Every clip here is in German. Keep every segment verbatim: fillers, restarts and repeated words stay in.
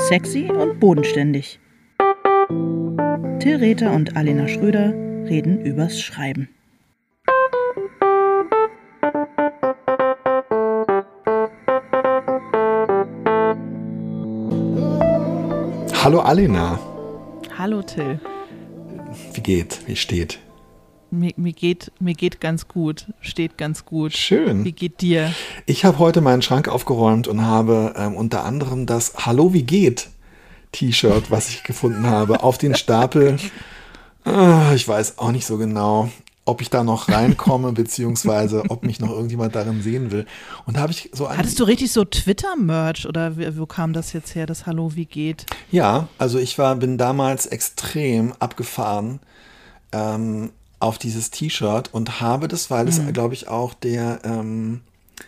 Sexy und bodenständig. Till Rether und Alena Schröder reden übers Schreiben. Hallo Alena. Hallo Till. Wie geht? Wie steht? Mir, mir, geht, mir geht ganz gut, steht ganz gut. Schön. Wie geht dir? Ich habe heute meinen Schrank aufgeräumt und habe ähm, unter anderem das Hallo, wie geht T-Shirt, was ich gefunden habe, auf den Stapel. Äh, ich weiß auch nicht so genau, ob ich da noch reinkomme, beziehungsweise ob mich noch irgendjemand darin sehen will. Und da habe ich so ein Hattest du richtig so Twitter-Merch oder wie, wo kam das jetzt her, das Hallo, wie geht? Ja, also ich war, bin damals extrem abgefahren ähm, auf dieses T-Shirt und habe das, weil es, mhm. glaube ich, auch der ähm,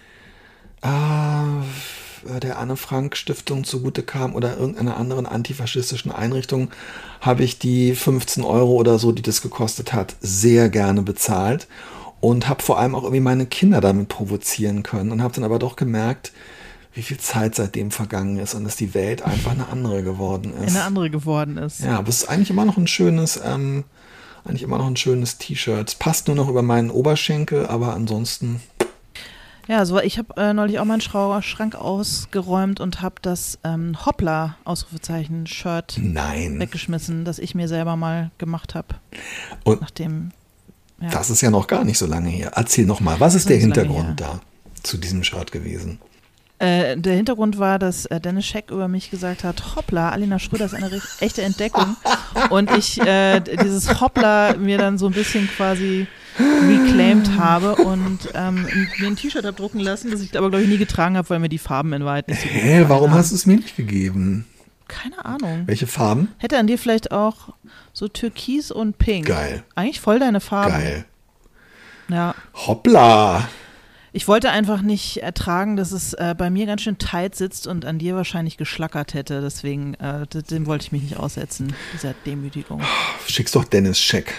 äh, der Anne-Frank-Stiftung zugute kam oder irgendeiner anderen antifaschistischen Einrichtung, habe ich die fünfzehn Euro oder so, die das gekostet hat, sehr gerne bezahlt und habe vor allem auch irgendwie meine Kinder damit provozieren können und habe dann aber doch gemerkt, wie viel Zeit seitdem vergangen ist und dass die Welt einfach eine andere geworden ist. Eine andere geworden ist. Ja, aber es ist eigentlich immer noch ein schönes, ähm, eigentlich immer noch ein schönes T-Shirt. Es passt nur noch über meinen Oberschenkel, aber ansonsten. Ja, so ich habe äh, neulich auch meinen Schrank ausgeräumt und habe das ähm, Hoppla-Ausrufezeichen-Shirt weggeschmissen, das ich mir selber mal gemacht habe. Und nachdem, ja. Das ist ja noch gar nicht so lange her. Erzähl noch mal, was ist der Hintergrund da zu diesem Shirt gewesen? Äh, der Hintergrund war, dass äh, Dennis Scheck über mich gesagt hat, hoppla, Alena Schröder ist eine recht, echte Entdeckung. Und ich äh, dieses Hoppla mir dann so ein bisschen quasi reclaimed habe und ähm, mir ein T-Shirt habe drucken lassen, das ich aber, glaube ich, nie getragen habe, weil mir die Farben in Wahrheit nicht so gut Hä, warum haben. hast du es mir nicht gegeben? Keine Ahnung. Welche Farben? Hätte an dir vielleicht auch so Türkis und Pink. Geil. Eigentlich voll deine Farben. Geil. Ja. Hoppla. Ich wollte einfach nicht ertragen, dass es äh, bei mir ganz schön tight sitzt und an dir wahrscheinlich geschlackert hätte. Deswegen, äh, dem wollte ich mich nicht aussetzen, dieser Demütigung. Schick's doch Dennis Scheck.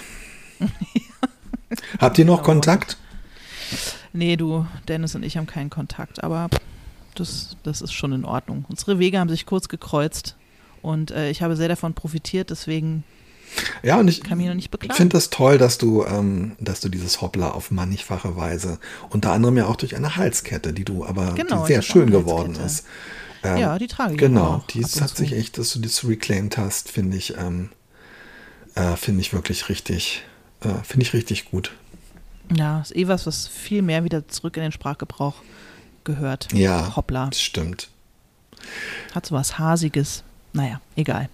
Habt ihr noch Kontakt? Nee, du, Dennis und ich haben keinen Kontakt, aber das, das ist schon in Ordnung. Unsere Wege haben sich kurz gekreuzt und äh, ich habe sehr davon profitiert, deswegen ja, und ich kann mich noch nicht beklagen. Ich finde das toll, dass du, ähm, dass du dieses Hoppla auf mannigfache Weise, unter anderem ja auch durch eine Halskette, die du aber genau, die sehr schön geworden ist. Ähm, ja, die trage ich Genau, auch die hat sich echt, dass du das reclaimed hast, finde ich, ähm, äh, finde ich wirklich richtig, äh, finde ich richtig gut. Ja, ist eh was, was viel mehr wieder zurück in den Sprachgebrauch gehört. Ja, Hoppla. Das stimmt. Hat so was Hasiges. Naja, egal.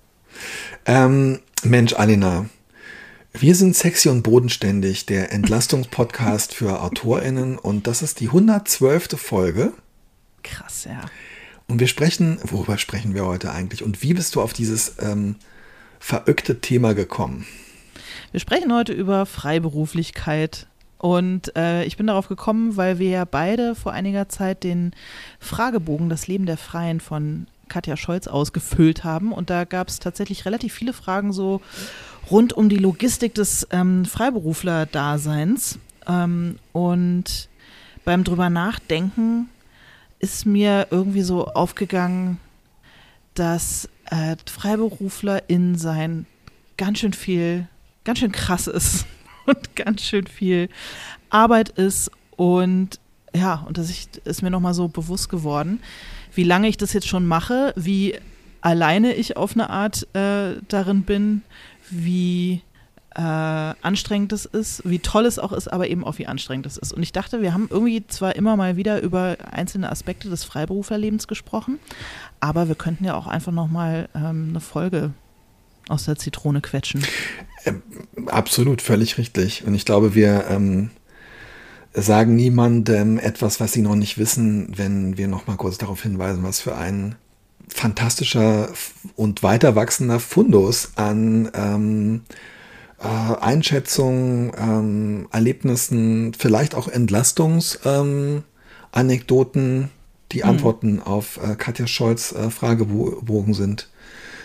Ähm, Mensch, Alena, wir sind sexy und bodenständig, der Entlastungspodcast für AutorInnen und das ist die hundertzwölfte Folge. Krass, ja. Und wir sprechen, worüber sprechen wir heute eigentlich und wie bist du auf dieses ähm, verrückte Thema gekommen? Wir sprechen heute über Freiberuflichkeit und äh, ich bin darauf gekommen, weil wir ja beide vor einiger Zeit den Fragebogen Das Leben der Freien von Katja Scholz ausgefüllt haben und da gab es tatsächlich relativ viele Fragen so rund um die Logistik des ähm, Freiberufler-Daseins ähm, und beim drüber nachdenken ist mir irgendwie so aufgegangen, dass äh, Freiberufler in sein ganz schön viel, ganz schön krass ist und ganz schön viel Arbeit ist und ja, und das ist mir nochmal so bewusst geworden, wie lange ich das jetzt schon mache, wie alleine ich auf eine Art äh, darin bin, wie äh, anstrengend es ist, wie toll es auch ist, aber eben auch wie anstrengend es ist. Und ich dachte, wir haben irgendwie zwar immer mal wieder über einzelne Aspekte des Freiberuflerlebens gesprochen, aber wir könnten ja auch einfach nochmal ähm, eine Folge aus der Zitrone quetschen. Ähm, absolut, völlig richtig. Und ich glaube, wir ähm sagen niemandem etwas, was sie noch nicht wissen, wenn wir noch mal kurz darauf hinweisen, was für ein fantastischer und weiter wachsender Fundus an ähm, äh, Einschätzungen, ähm, Erlebnissen, vielleicht auch Entlastungsanekdoten, ähm, die mhm. Antworten auf äh, Katja Scholz äh, Fragebogen sind,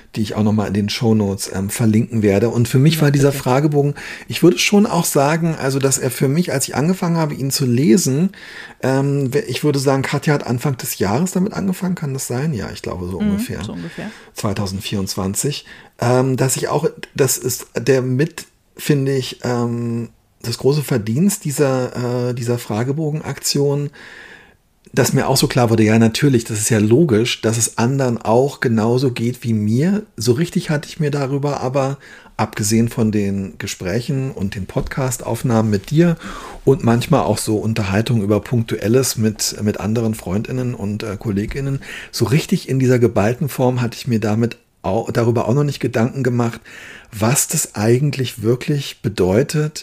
die ich auch nochmal in den Shownotes ähm, verlinken werde. Und für mich Ja, war dieser bitte. Fragebogen, ich würde schon auch sagen, also dass er für mich, als ich angefangen habe, ihn zu lesen, ähm, ich würde sagen, Katja hat Anfang des Jahres damit angefangen, kann das sein? Ja, ich glaube so Mhm, ungefähr. so ungefähr. zwanzig vierundzwanzig. Ähm, dass ich auch, das ist der mit, finde ich, ähm, das große Verdienst dieser, äh, dieser Fragebogenaktion, dass mir auch so klar wurde, ja natürlich, das ist ja logisch, dass es anderen auch genauso geht wie mir. So richtig hatte ich mir darüber aber, abgesehen von den Gesprächen und den Podcast-Aufnahmen mit dir und manchmal auch so Unterhaltungen über Punktuelles mit, mit anderen Freundinnen und äh, Kolleginnen, so richtig in dieser geballten Form hatte ich mir damit auch, darüber auch noch nicht Gedanken gemacht, was das eigentlich wirklich bedeutet,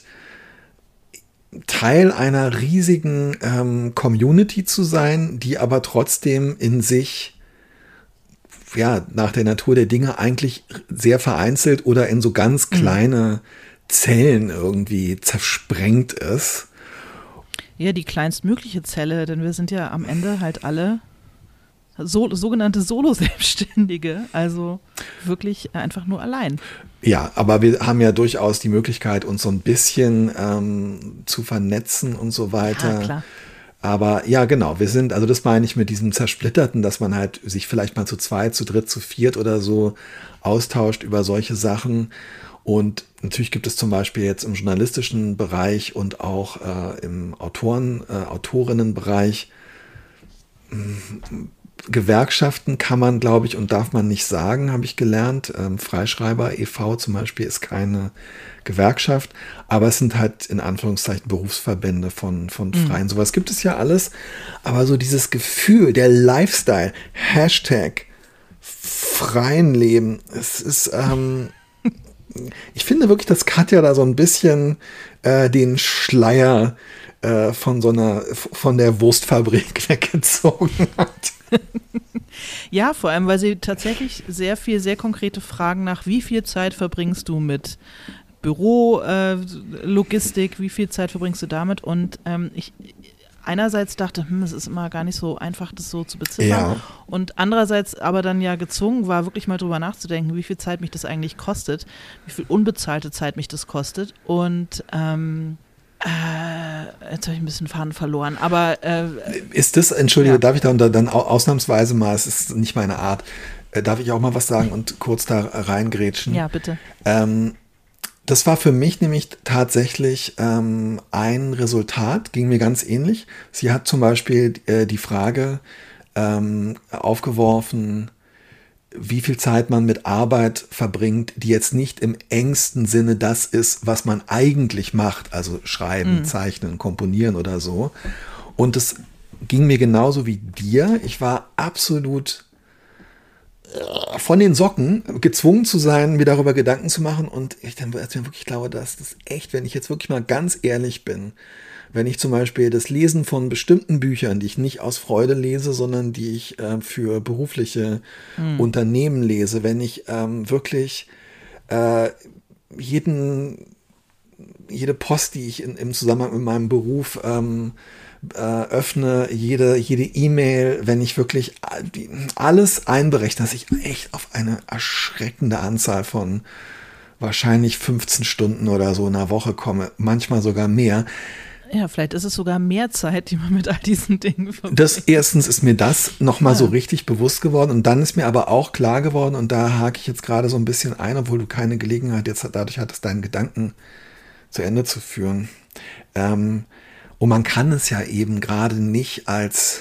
Teil einer riesigen ähm, Community zu sein, die aber trotzdem in sich, ja, nach der Natur der Dinge eigentlich sehr vereinzelt oder in so ganz kleine Zellen irgendwie zersprengt ist. Ja, die kleinstmögliche Zelle, denn wir sind ja am Ende halt alle so, sogenannte Solo-Selbstständige, also wirklich einfach nur allein. Ja, aber wir haben ja durchaus die Möglichkeit, uns so ein bisschen ähm, zu vernetzen und so weiter. Ja, klar. Aber ja, genau, wir sind, also das meine ich mit diesem Zersplitterten, dass man halt sich vielleicht mal zu zweit, zu dritt, zu viert oder so austauscht über solche Sachen. Und natürlich gibt es zum Beispiel jetzt im journalistischen Bereich und auch äh, im Autoren, äh, Autorinnenbereich Gewerkschaften kann man, glaube ich, und darf man nicht sagen, habe ich gelernt. Ähm, Freischreiber e V zum Beispiel ist keine Gewerkschaft, aber es sind halt in Anführungszeichen Berufsverbände von, von Freien. Mhm. Sowas gibt es ja alles, aber so dieses Gefühl, der Lifestyle, Hashtag freien Leben, es ist, ähm, ich finde wirklich, dass Katja da so ein bisschen äh, den Schleier äh, von so einer, von der Wurstfabrik weggezogen hat. Ja, vor allem, weil sie tatsächlich sehr viel, sehr konkrete Fragen nach, wie viel Zeit verbringst du mit Büro, äh, Logistik, wie viel Zeit verbringst du damit? Und ähm, ich einerseits dachte, hm, es ist immer gar nicht so einfach, das so zu beziffern. Ja. Und andererseits aber dann ja gezwungen war, wirklich mal drüber nachzudenken, wie viel Zeit mich das eigentlich kostet, wie viel unbezahlte Zeit mich das kostet. Und ähm, Äh, jetzt habe ich ein bisschen Faden verloren, aber äh, ist das, Entschuldige, ja. darf ich da dann ausnahmsweise mal, es ist nicht meine Art, äh, darf ich auch mal was sagen und kurz da reingrätschen? Ja, bitte. Ähm, das war für mich nämlich tatsächlich ähm, ein Resultat, ging mir ganz ähnlich. Sie hat zum Beispiel äh, die Frage ähm, aufgeworfen, wie viel Zeit man mit Arbeit verbringt, die jetzt nicht im engsten Sinne das ist, was man eigentlich macht, also schreiben, mhm. zeichnen, komponieren oder so. Und es ging mir genauso wie dir. Ich war absolut von den Socken gezwungen zu sein, mir darüber Gedanken zu machen. Und ich dann als mir wirklich glaube, dass das echt, wenn ich jetzt wirklich mal ganz ehrlich bin, wenn ich zum Beispiel das Lesen von bestimmten Büchern, die ich nicht aus Freude lese, sondern die ich äh, für berufliche mhm. Unternehmen lese, wenn ich ähm, wirklich äh, jeden, jede Post, die ich in, im Zusammenhang mit meinem Beruf ähm, äh, öffne, jede jede E-Mail, wenn ich wirklich alles einberechne, dass ich echt auf eine erschreckende Anzahl von wahrscheinlich fünfzehn Stunden oder so in einer Woche komme, manchmal sogar mehr. Ja, vielleicht ist es sogar mehr Zeit, die man mit all diesen Dingen verbringt. Das erstens ist mir das nochmal ja. so richtig bewusst geworden und dann ist mir aber auch klar geworden und da hake ich jetzt gerade so ein bisschen ein, obwohl du keine Gelegenheit jetzt dadurch hattest, deinen Gedanken zu Ende zu führen. Ähm, und man kann es ja eben gerade nicht als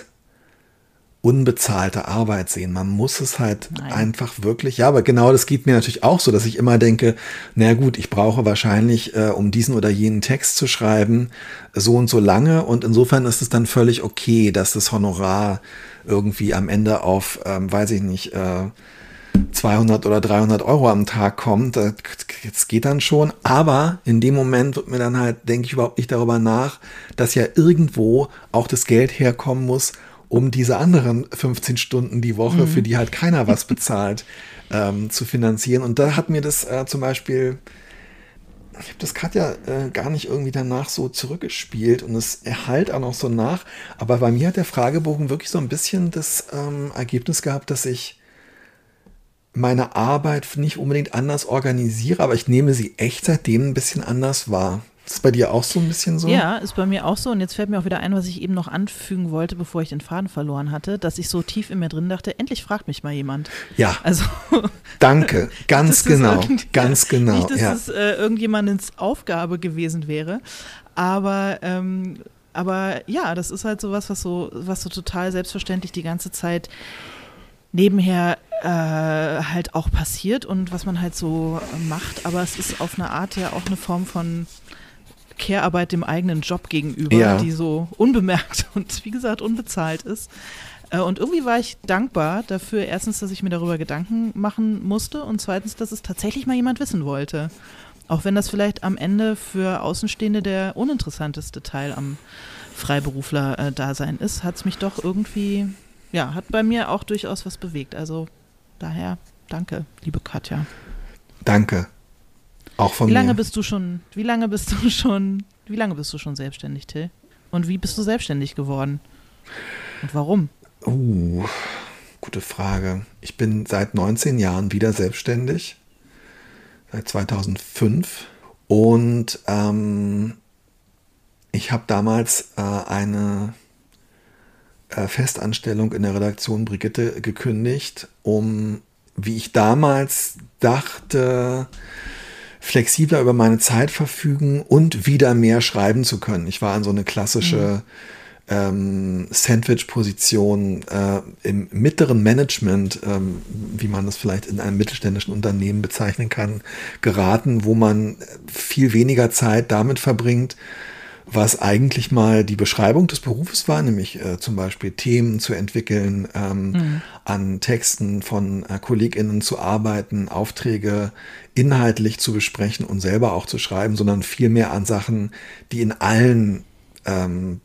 unbezahlte Arbeit sehen. Man muss es halt Nein. einfach wirklich, ja, aber genau das geht mir natürlich auch so, dass ich immer denke, na gut, ich brauche wahrscheinlich, äh, um diesen oder jenen Text zu schreiben, so und so lange und insofern ist es dann völlig okay, dass das Honorar irgendwie am Ende auf, ähm, weiß ich nicht, äh, zweihundert oder dreihundert Euro am Tag kommt. Das geht dann schon, aber in dem Moment wird mir dann halt, denke ich überhaupt nicht darüber nach, dass ja irgendwo auch das Geld herkommen muss, um diese anderen fünfzehn Stunden die Woche, mhm. für die halt keiner was bezahlt, ähm, zu finanzieren. Und da hat mir das äh, zum Beispiel, ich habe das Katja äh, gar nicht irgendwie danach so zurückgespielt und es erhallt auch noch so nach. Aber bei mir hat der Fragebogen wirklich so ein bisschen das ähm, Ergebnis gehabt, dass ich meine Arbeit nicht unbedingt anders organisiere, aber ich nehme sie echt seitdem ein bisschen anders wahr. Ist das bei dir auch so ein bisschen so? Ja, ist bei mir auch so. Und jetzt fällt mir auch wieder ein, was ich eben noch anfügen wollte, bevor ich den Faden verloren hatte, dass ich so tief in mir drin dachte, endlich fragt mich mal jemand. Ja, also danke, ganz genau, irgendwie- ganz genau. Nicht, dass ja. es äh, irgendjemandens Aufgabe gewesen wäre, aber, ähm, aber ja, das ist halt sowas, was so, was so total selbstverständlich die ganze Zeit nebenher äh, halt auch passiert und was man halt so äh, macht. Aber es ist auf eine Art ja auch eine Form von Care-Arbeit dem eigenen Job gegenüber, Ja. die so unbemerkt und wie gesagt unbezahlt ist. Äh, und irgendwie war ich dankbar dafür, erstens, dass ich mir darüber Gedanken machen musste und zweitens, dass es tatsächlich mal jemand wissen wollte. Auch wenn das vielleicht am Ende für Außenstehende der uninteressanteste Teil am Freiberufler-Dasein ist, hat es mich doch irgendwie, ja, hat bei mir auch durchaus was bewegt. Also daher danke, liebe Katja. Danke. Auch von Wie lange mir. bist du schon, wie lange bist du schon, wie lange bist du schon selbstständig, Till? Und wie bist du selbstständig geworden? Und warum? Uh, gute Frage. Ich bin seit neunzehn Jahren wieder selbstständig. Seit zweitausendfünf. Und ähm, ich habe damals äh, eine äh, Festanstellung in der Redaktion Brigitte gekündigt, um, wie ich damals dachte, flexibler über meine Zeit verfügen und wieder mehr schreiben zu können. Ich war an so eine klassische mhm. ähm, Sandwich-Position äh, im mittleren Management, ähm, wie man das vielleicht in einem mittelständischen Unternehmen bezeichnen kann, geraten, wo man viel weniger Zeit damit verbringt, was eigentlich mal die Beschreibung des Berufes war, nämlich äh, zum Beispiel Themen zu entwickeln, ähm, mhm. an Texten von äh, KollegInnen zu arbeiten, Aufträge inhaltlich zu besprechen und selber auch zu schreiben, sondern vielmehr an Sachen, die in allen ähm,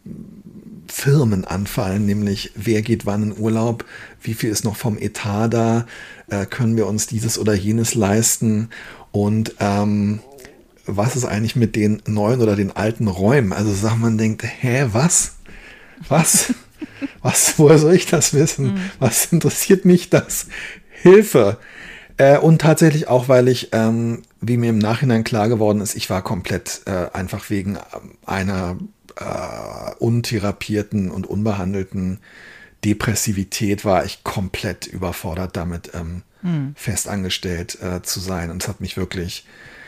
Firmen anfallen, nämlich wer geht wann in Urlaub, wie viel ist noch vom Etat da, äh, können wir uns dieses oder jenes leisten und ähm, was ist eigentlich mit den neuen oder den alten Räumen? Also sagt man denkt, hä, was? Was? Was? Woher soll ich das wissen? Mhm. Was interessiert mich das? Hilfe! Äh, und tatsächlich auch, weil ich, ähm, wie mir im Nachhinein klar geworden ist, ich war komplett äh, einfach wegen einer äh, untherapierten und unbehandelten Depressivität war ich komplett überfordert damit, ähm, mhm. festangestellt äh, zu sein. Und es hat mich wirklich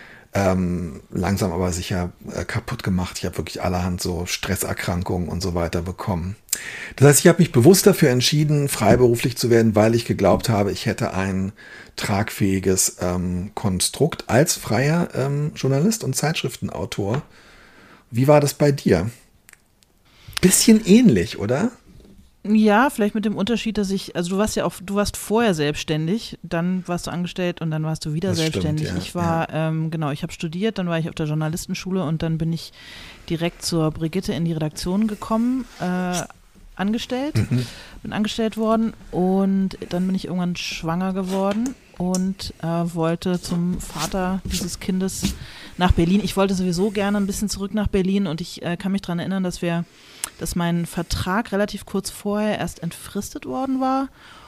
Ähm, langsam aber sicher äh, kaputt gemacht. Ich habe wirklich allerhand so Stresserkrankungen und so weiter bekommen. Das heißt, ich habe mich bewusst dafür entschieden, freiberuflich zu werden, weil ich geglaubt habe, ich hätte ein tragfähiges ähm, Konstrukt als freier ähm, Journalist und Zeitschriftenautor. Wie war das bei dir? Bisschen ähnlich, oder? Ja, vielleicht mit dem Unterschied, dass ich, also du warst ja auch, du warst vorher selbstständig, dann warst du angestellt und dann warst du wieder das selbstständig. Stimmt, ja, ich war, ja. ähm, genau, ich habe studiert, dann war ich auf der Journalistenschule und dann bin ich direkt zur Brigitte in die Redaktion gekommen, äh, angestellt, mhm. bin angestellt worden und dann bin ich irgendwann schwanger geworden und äh, wollte zum Vater dieses Kindes nach Berlin. Ich wollte sowieso gerne ein bisschen zurück nach Berlin und ich äh, kann mich daran erinnern, dass wir dass mein Vertrag relativ kurz vorher erst entfristet worden war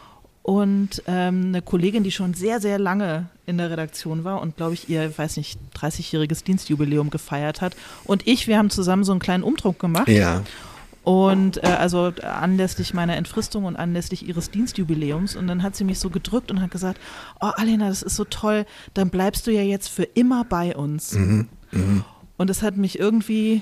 und ähm, eine Kollegin, die schon sehr, sehr lange in der Redaktion war und, glaube ich, ihr, weiß nicht, dreißigjähriges Dienstjubiläum gefeiert hat und ich, wir haben zusammen so einen kleinen Umdruck gemacht. Ja. Und äh, also anlässlich meiner Entfristung und anlässlich ihres Dienstjubiläums und dann hat sie mich so gedrückt und hat gesagt, oh Alena, das ist so toll, dann bleibst du ja jetzt für immer bei uns. Mhm. Mhm. Und das hat mich irgendwie...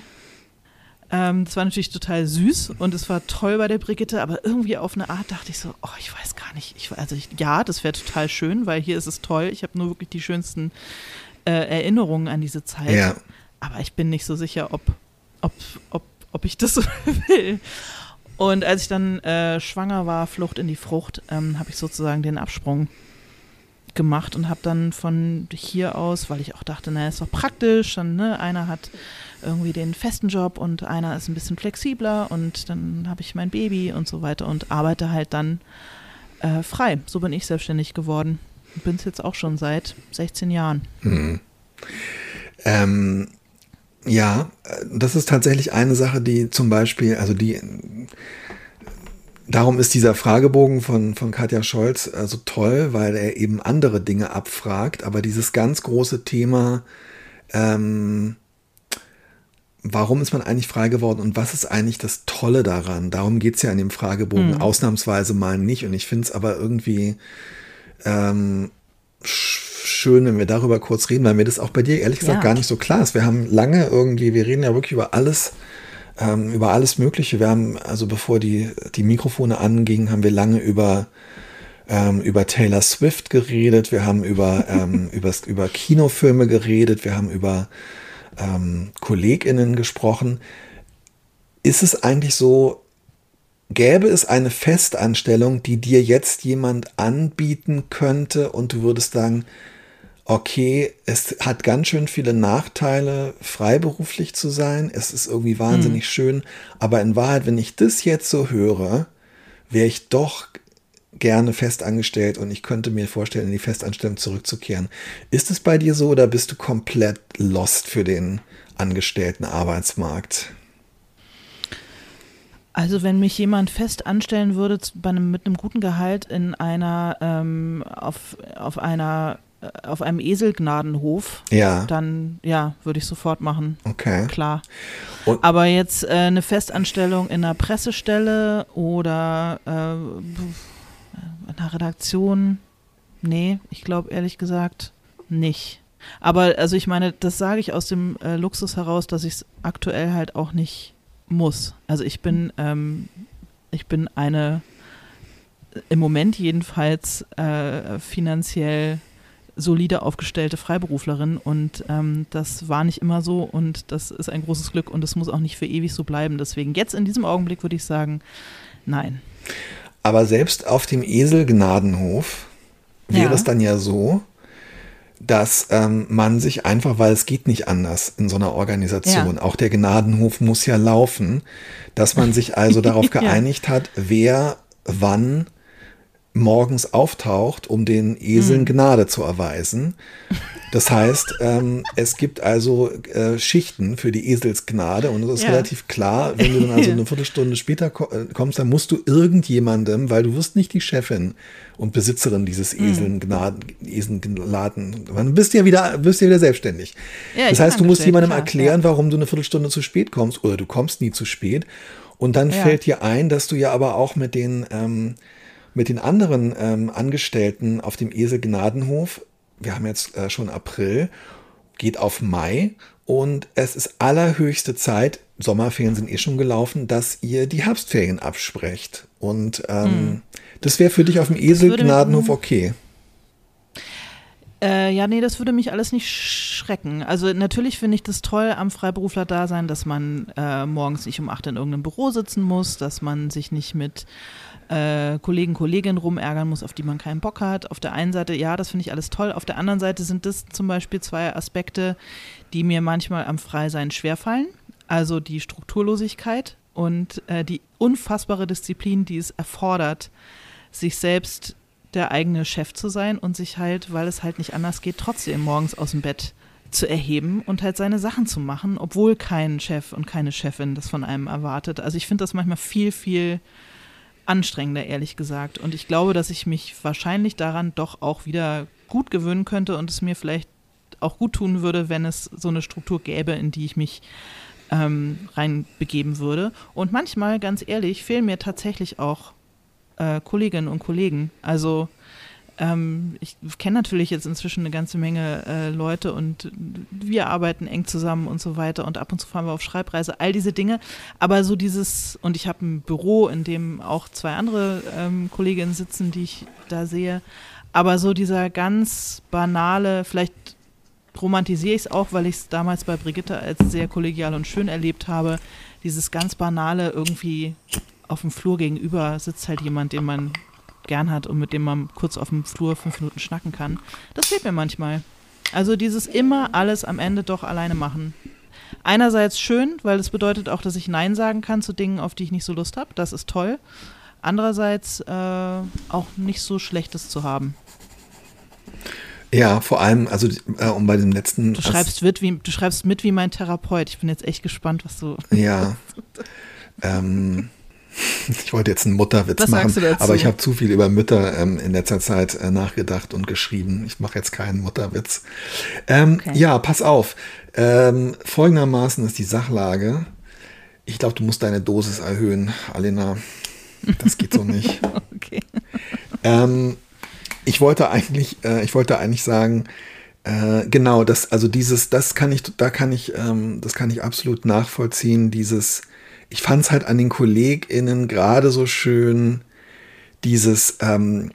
Ähm, das war natürlich total süß und es war toll bei der Brigitte, aber irgendwie auf eine Art dachte ich so, oh, ich weiß gar nicht. Ich, also ich, ja, das wäre total schön, weil hier ist es toll. Ich habe nur wirklich die schönsten äh, Erinnerungen an diese Zeit. Ja. Aber ich bin nicht so sicher, ob, ob, ob, ob ich das so will. Und als ich dann äh, schwanger war, Flucht in die Frucht, ähm, habe ich sozusagen den Absprung gemacht und habe dann von hier aus, weil ich auch dachte, naja, ist doch praktisch, dann, ne, einer hat irgendwie den festen Job und einer ist ein bisschen flexibler und dann habe ich mein Baby und so weiter und arbeite halt dann äh, frei. So bin ich selbstständig geworden und bin es jetzt auch schon seit sechzehn Jahren. Hm. Ähm, ja, das ist tatsächlich eine Sache, die zum Beispiel, also die darum ist dieser Fragebogen von, von Katja Scholz äh, so toll, weil er eben andere Dinge abfragt. Aber dieses ganz große Thema, ähm, warum ist man eigentlich frei geworden und was ist eigentlich das Tolle daran? Darum geht es ja in dem Fragebogen mhm. ausnahmsweise mal nicht. Und ich finde es aber irgendwie ähm, schön, wenn wir darüber kurz reden, weil mir das auch bei dir ehrlich gesagt ja. gar nicht so klar ist. Wir haben lange irgendwie, wir reden ja wirklich über alles, ähm, über alles Mögliche. Wir haben, also bevor die, die Mikrofone angingen, haben wir lange über, ähm, über Taylor Swift geredet. Wir haben über, ähm, über, über Kinofilme geredet. Wir haben über ähm, KollegInnen gesprochen. Ist es eigentlich so, gäbe es eine Festanstellung, die dir jetzt jemand anbieten könnte und du würdest sagen, okay, es hat ganz schön viele Nachteile, freiberuflich zu sein, es ist irgendwie wahnsinnig hm. schön, aber in Wahrheit, wenn ich das jetzt so höre, wäre ich doch gerne festangestellt und ich könnte mir vorstellen, in die Festanstellung zurückzukehren. Ist es bei dir so oder bist du komplett lost für den angestellten Arbeitsmarkt? Also wenn mich jemand fest anstellen würde bei einem, mit einem guten Gehalt in einer ähm, auf, auf einer auf einem Eselgnadenhof, ja. dann ja, würde ich sofort machen. Okay. Klar. Und aber jetzt äh, eine Festanstellung in einer Pressestelle oder äh, in einer Redaktion, nee, ich glaube ehrlich gesagt nicht. Aber also ich meine, das sage ich aus dem äh, Luxus heraus, dass ich es aktuell halt auch nicht muss. Also ich bin, ähm, ich bin eine im Moment jedenfalls äh, finanziell solide aufgestellte Freiberuflerin und ähm, das war nicht immer so und das ist ein großes Glück und das muss auch nicht für ewig so bleiben. Deswegen jetzt in diesem Augenblick würde ich sagen, nein. Aber selbst auf dem Eselgnadenhof wäre ja. es dann ja so, dass ähm, man sich einfach, weil es geht nicht anders in so einer Organisation, ja. auch der Gnadenhof muss ja laufen, dass man sich also darauf geeinigt ja. hat, wer wann morgens auftaucht, um den Eseln hm. Gnade zu erweisen. Das heißt, ähm, es gibt also äh, Schichten für die Eselsgnade und es ist ja. relativ klar, wenn du dann also eine Viertelstunde später ko- kommst, dann musst du irgendjemandem, weil du wirst nicht die Chefin und Besitzerin dieses Eselgnaden, Eselgnaden, du bist ja wieder, bist ja wieder selbstständig. Ja, das heißt, du musst jemandem klar, erklären, ja. warum du eine Viertelstunde zu spät kommst oder du kommst nie zu spät und dann ja. fällt dir ein, dass du ja aber auch mit den ähm, mit den anderen ähm, Angestellten auf dem Eselgnadenhof, wir haben jetzt äh, schon April, geht auf Mai und es ist allerhöchste Zeit, Sommerferien sind eh schon gelaufen, dass ihr die Herbstferien absprecht. Und ähm, hm. das wäre für dich auf dem Eselgnadenhof okay. Äh, ja, nee, das würde mich alles nicht schrecken. Also natürlich finde ich das toll am Freiberufler-Dasein, dass man äh, morgens nicht um acht in irgendeinem Büro sitzen muss, dass man sich nicht mit Äh, Kollegen, Kolleginnen rumärgern muss, auf die man keinen Bock hat. Auf der einen Seite, ja, das finde ich alles toll. Auf der anderen Seite sind das zum Beispiel zwei Aspekte, die mir manchmal am Freisein schwerfallen. Also die Strukturlosigkeit und äh, die unfassbare Disziplin, die es erfordert, sich selbst der eigene Chef zu sein und sich halt, weil es halt nicht anders geht, trotzdem morgens aus dem Bett zu erheben und halt seine Sachen zu machen, obwohl kein Chef und keine Chefin das von einem erwartet. Also ich finde das manchmal viel, viel anstrengender, ehrlich gesagt. Und ich glaube, dass ich mich wahrscheinlich daran doch auch wieder gut gewöhnen könnte und es mir vielleicht auch gut tun würde, wenn es so eine Struktur gäbe, in die ich mich ähm, reinbegeben würde. Und manchmal, ganz ehrlich, fehlen mir tatsächlich auch äh, Kolleginnen und Kollegen. Also ähm, ich kenne natürlich jetzt inzwischen eine ganze Menge äh, Leute und wir arbeiten eng zusammen und so weiter und ab und zu fahren wir auf Schreibreise, all diese Dinge. Aber so dieses, und ich habe ein Büro, in dem auch zwei andere ähm, Kolleginnen sitzen, die ich da sehe, aber so dieser ganz banale, vielleicht romantisiere ich es auch, weil ich es damals bei Brigitte als sehr kollegial und schön erlebt habe, dieses ganz banale irgendwie auf dem Flur gegenüber sitzt halt jemand, den man gern hat und mit dem man kurz auf dem Flur fünf Minuten schnacken kann. Das fehlt mir manchmal. Also dieses immer alles am Ende doch alleine machen. Einerseits schön, weil das bedeutet auch, dass ich Nein sagen kann zu Dingen, auf die ich nicht so Lust habe. Das ist toll. Andererseits äh, auch nicht so Schlechtes zu haben. Ja, vor allem, also äh, um bei dem letzten... Du schreibst, mit wie, du schreibst mit wie mein Therapeut. Ich bin jetzt echt gespannt, was du... Ja. ähm... ich wollte jetzt einen Mutterwitz Was machen, sagst du dazu? aber ich habe zu viel über Mütter ähm, in letzter Zeit äh, nachgedacht und geschrieben. Ich mache jetzt keinen Mutterwitz. Ähm, Okay. Ja, pass auf. Ähm, folgendermaßen ist die Sachlage. Ich glaube, du musst deine Dosis erhöhen, Alena. Das geht so nicht. Okay. Ähm, ich wollte eigentlich, äh, ich wollte eigentlich sagen, äh, genau, das, also dieses, das kann ich, da kann ich, ähm, das kann ich absolut nachvollziehen. Dieses, ich fand es halt an den KollegInnen gerade so schön, dieses, ähm,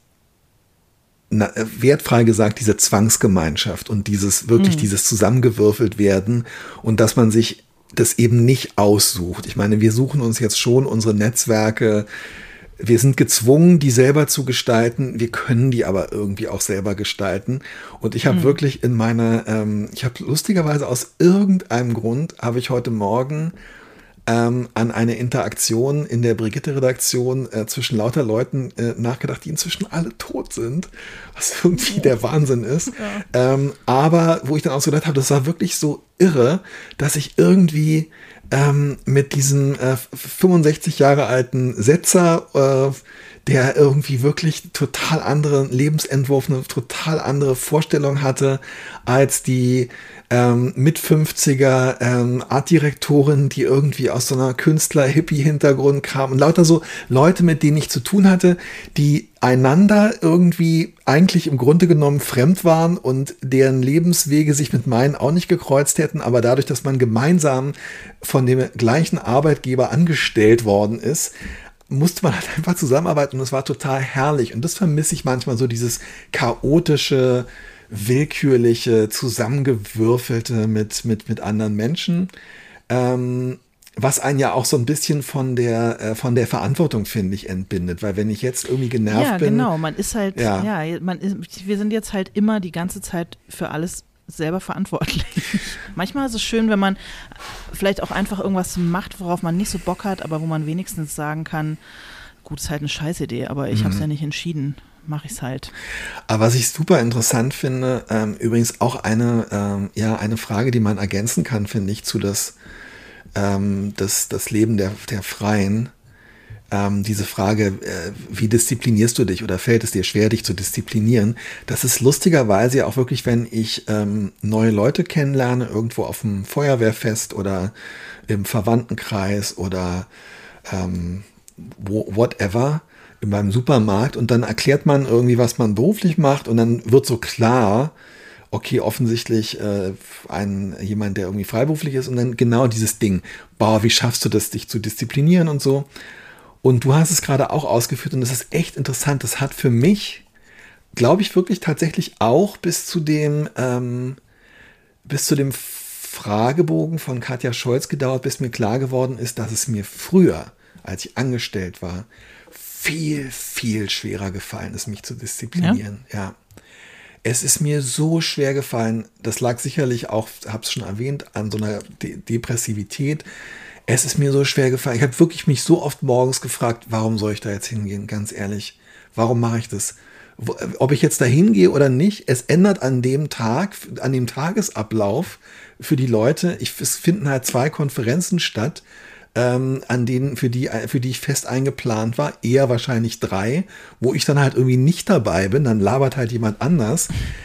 na, wertfrei gesagt, diese Zwangsgemeinschaft und dieses wirklich Mhm. dieses zusammengewürfelt werden und dass man sich das eben nicht aussucht. Ich meine, wir suchen uns jetzt schon unsere Netzwerke. Wir sind gezwungen, die selber zu gestalten. Wir können die aber irgendwie auch selber gestalten. Und ich habe Mhm. wirklich in meiner, ähm, ich habe lustigerweise aus irgendeinem Grund, habe ich heute Morgen ähm, an eine Interaktion in der Brigitte-Redaktion äh, zwischen lauter Leuten äh, nachgedacht, die inzwischen alle tot sind, was irgendwie der Wahnsinn ist. Ja. Ähm, aber wo ich dann auch so gedacht habe, das war wirklich so irre, dass ich irgendwie ähm, mit diesem äh, fünfundsechzig Jahre alten Setzer, äh, der irgendwie wirklich total anderen Lebensentwurf, eine total andere Vorstellung hatte als die ähm, mit fünfziger ähm, Artdirektorin, die irgendwie aus so einer Künstler-Hippie-Hintergrund kam und lauter so Leute, mit denen ich zu tun hatte, die einander irgendwie eigentlich im Grunde genommen fremd waren und deren Lebenswege sich mit meinen auch nicht gekreuzt hätten, aber dadurch, dass man gemeinsam von dem gleichen Arbeitgeber angestellt worden ist, musste man halt einfach zusammenarbeiten und es war total herrlich. Und das vermisse ich manchmal, so dieses chaotische, willkürliche, zusammengewürfelte mit, mit, mit anderen Menschen. Ähm, was einen ja auch so ein bisschen von der, äh, von der Verantwortung, finde ich, entbindet. Weil wenn ich jetzt irgendwie genervt Ja, bin. genau. Man ist halt, Ja. ja, man ist, wir sind jetzt halt immer die ganze Zeit für alles selber verantwortlich. Manchmal ist es schön, wenn man vielleicht auch einfach irgendwas macht, worauf man nicht so Bock hat, aber wo man wenigstens sagen kann, gut, ist halt eine Scheißidee, aber ich Mhm. habe es ja nicht entschieden, mache ich es halt. Aber was ich super interessant finde, ähm, übrigens auch eine, ähm, ja, eine Frage, die man ergänzen kann, finde ich, zu das, ähm, das, das Leben der, der Freien. Ähm, diese Frage, äh, wie disziplinierst du dich oder fällt es dir schwer, dich zu disziplinieren? Das ist lustigerweise ja auch wirklich, wenn ich ähm, neue Leute kennenlerne, irgendwo auf dem Feuerwehrfest oder im Verwandtenkreis oder ähm, wo, whatever, in meinem Supermarkt und dann erklärt man irgendwie, was man beruflich macht und dann wird so klar, okay, offensichtlich äh, ein, jemand, der irgendwie freiberuflich ist und dann genau dieses Ding, boah, wie schaffst du das, dich zu disziplinieren und so. Und du hast es gerade auch ausgeführt und das ist echt interessant. Das hat für mich, glaube ich, wirklich tatsächlich auch bis zu dem, ähm, bis zu dem Fragebogen von Katja Scholz gedauert, bis mir klar geworden ist, dass es mir früher, als ich angestellt war, viel, viel schwerer gefallen ist, mich zu disziplinieren. Ja. ja. Es ist mir so schwer gefallen. Das lag sicherlich auch, habe es schon erwähnt, an so einer De- Depressivität. Es ist mir so schwer gefallen. Ich habe wirklich mich so oft morgens gefragt, warum soll ich da jetzt hingehen? Ganz ehrlich, warum mache ich das? Wo, ob ich jetzt da hingehe oder nicht, es ändert an dem Tag, an dem Tagesablauf für die Leute. Ich, es finden halt zwei Konferenzen statt, ähm, an denen, für die, für die ich fest eingeplant war, eher wahrscheinlich drei, wo ich dann halt irgendwie nicht dabei bin. Dann labert halt jemand anders.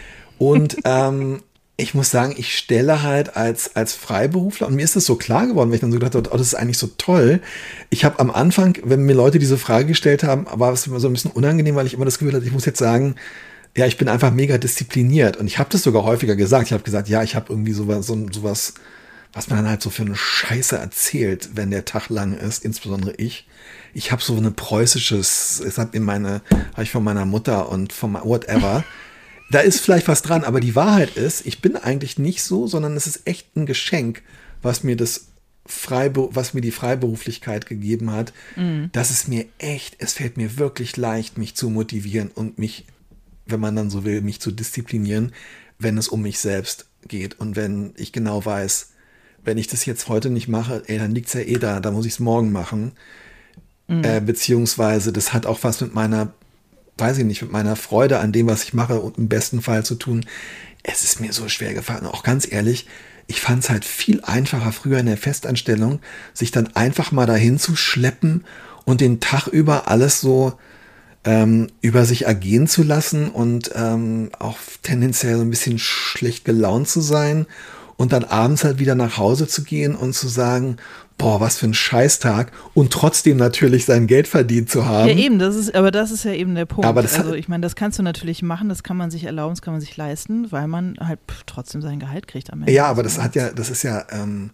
Und ähm, ich muss sagen, ich stelle halt als, als Freiberufler, und mir ist das so klar geworden, weil ich dann so gedacht habe, oh, das ist eigentlich so toll. Ich habe am Anfang, wenn mir Leute diese Frage gestellt haben, war es immer so ein bisschen unangenehm, weil ich immer das Gefühl hatte, ich muss jetzt sagen, ja, ich bin einfach mega diszipliniert. Und ich habe das sogar häufiger gesagt. Ich habe gesagt, ja, ich habe irgendwie sowas, so, sowas, was man dann halt so für eine Scheiße erzählt, wenn der Tag lang ist, insbesondere ich. Ich habe so eine preußisches, es hat in meine, habe ich von meiner Mutter und von whatever. Da ist vielleicht was dran, aber die Wahrheit ist, ich bin eigentlich nicht so, sondern es ist echt ein Geschenk, was mir das Freiber- was mir die Freiberuflichkeit gegeben hat, mhm. dass es mir echt, es fällt mir wirklich leicht, mich zu motivieren und mich, wenn man dann so will, mich zu disziplinieren, wenn es um mich selbst geht und wenn ich genau weiß, wenn ich das jetzt heute nicht mache, ey, dann liegt es ja eh da, da muss ich es morgen machen. Mhm. Äh, beziehungsweise das hat auch was mit meiner weiß ich nicht, mit meiner Freude an dem, was ich mache und im besten Fall zu tun. Es ist mir so schwer gefallen. Auch ganz ehrlich, ich fand es halt viel einfacher früher in der Festanstellung, sich dann einfach mal dahin zu schleppen und den Tag über alles so ähm, über sich ergehen zu lassen und ähm, auch tendenziell so ein bisschen schlecht gelaunt zu sein und dann abends halt wieder nach Hause zu gehen und zu sagen, boah, was für ein Scheißtag und trotzdem natürlich sein Geld verdient zu haben. Ja eben, das ist, aber das ist ja eben der Punkt. Aber das also hat, ich meine, das kannst du natürlich machen, das kann man sich erlauben, das kann man sich leisten, weil man halt trotzdem sein Gehalt kriegt am Ende. Ja, aber das hat ja, das ist ja, ähm,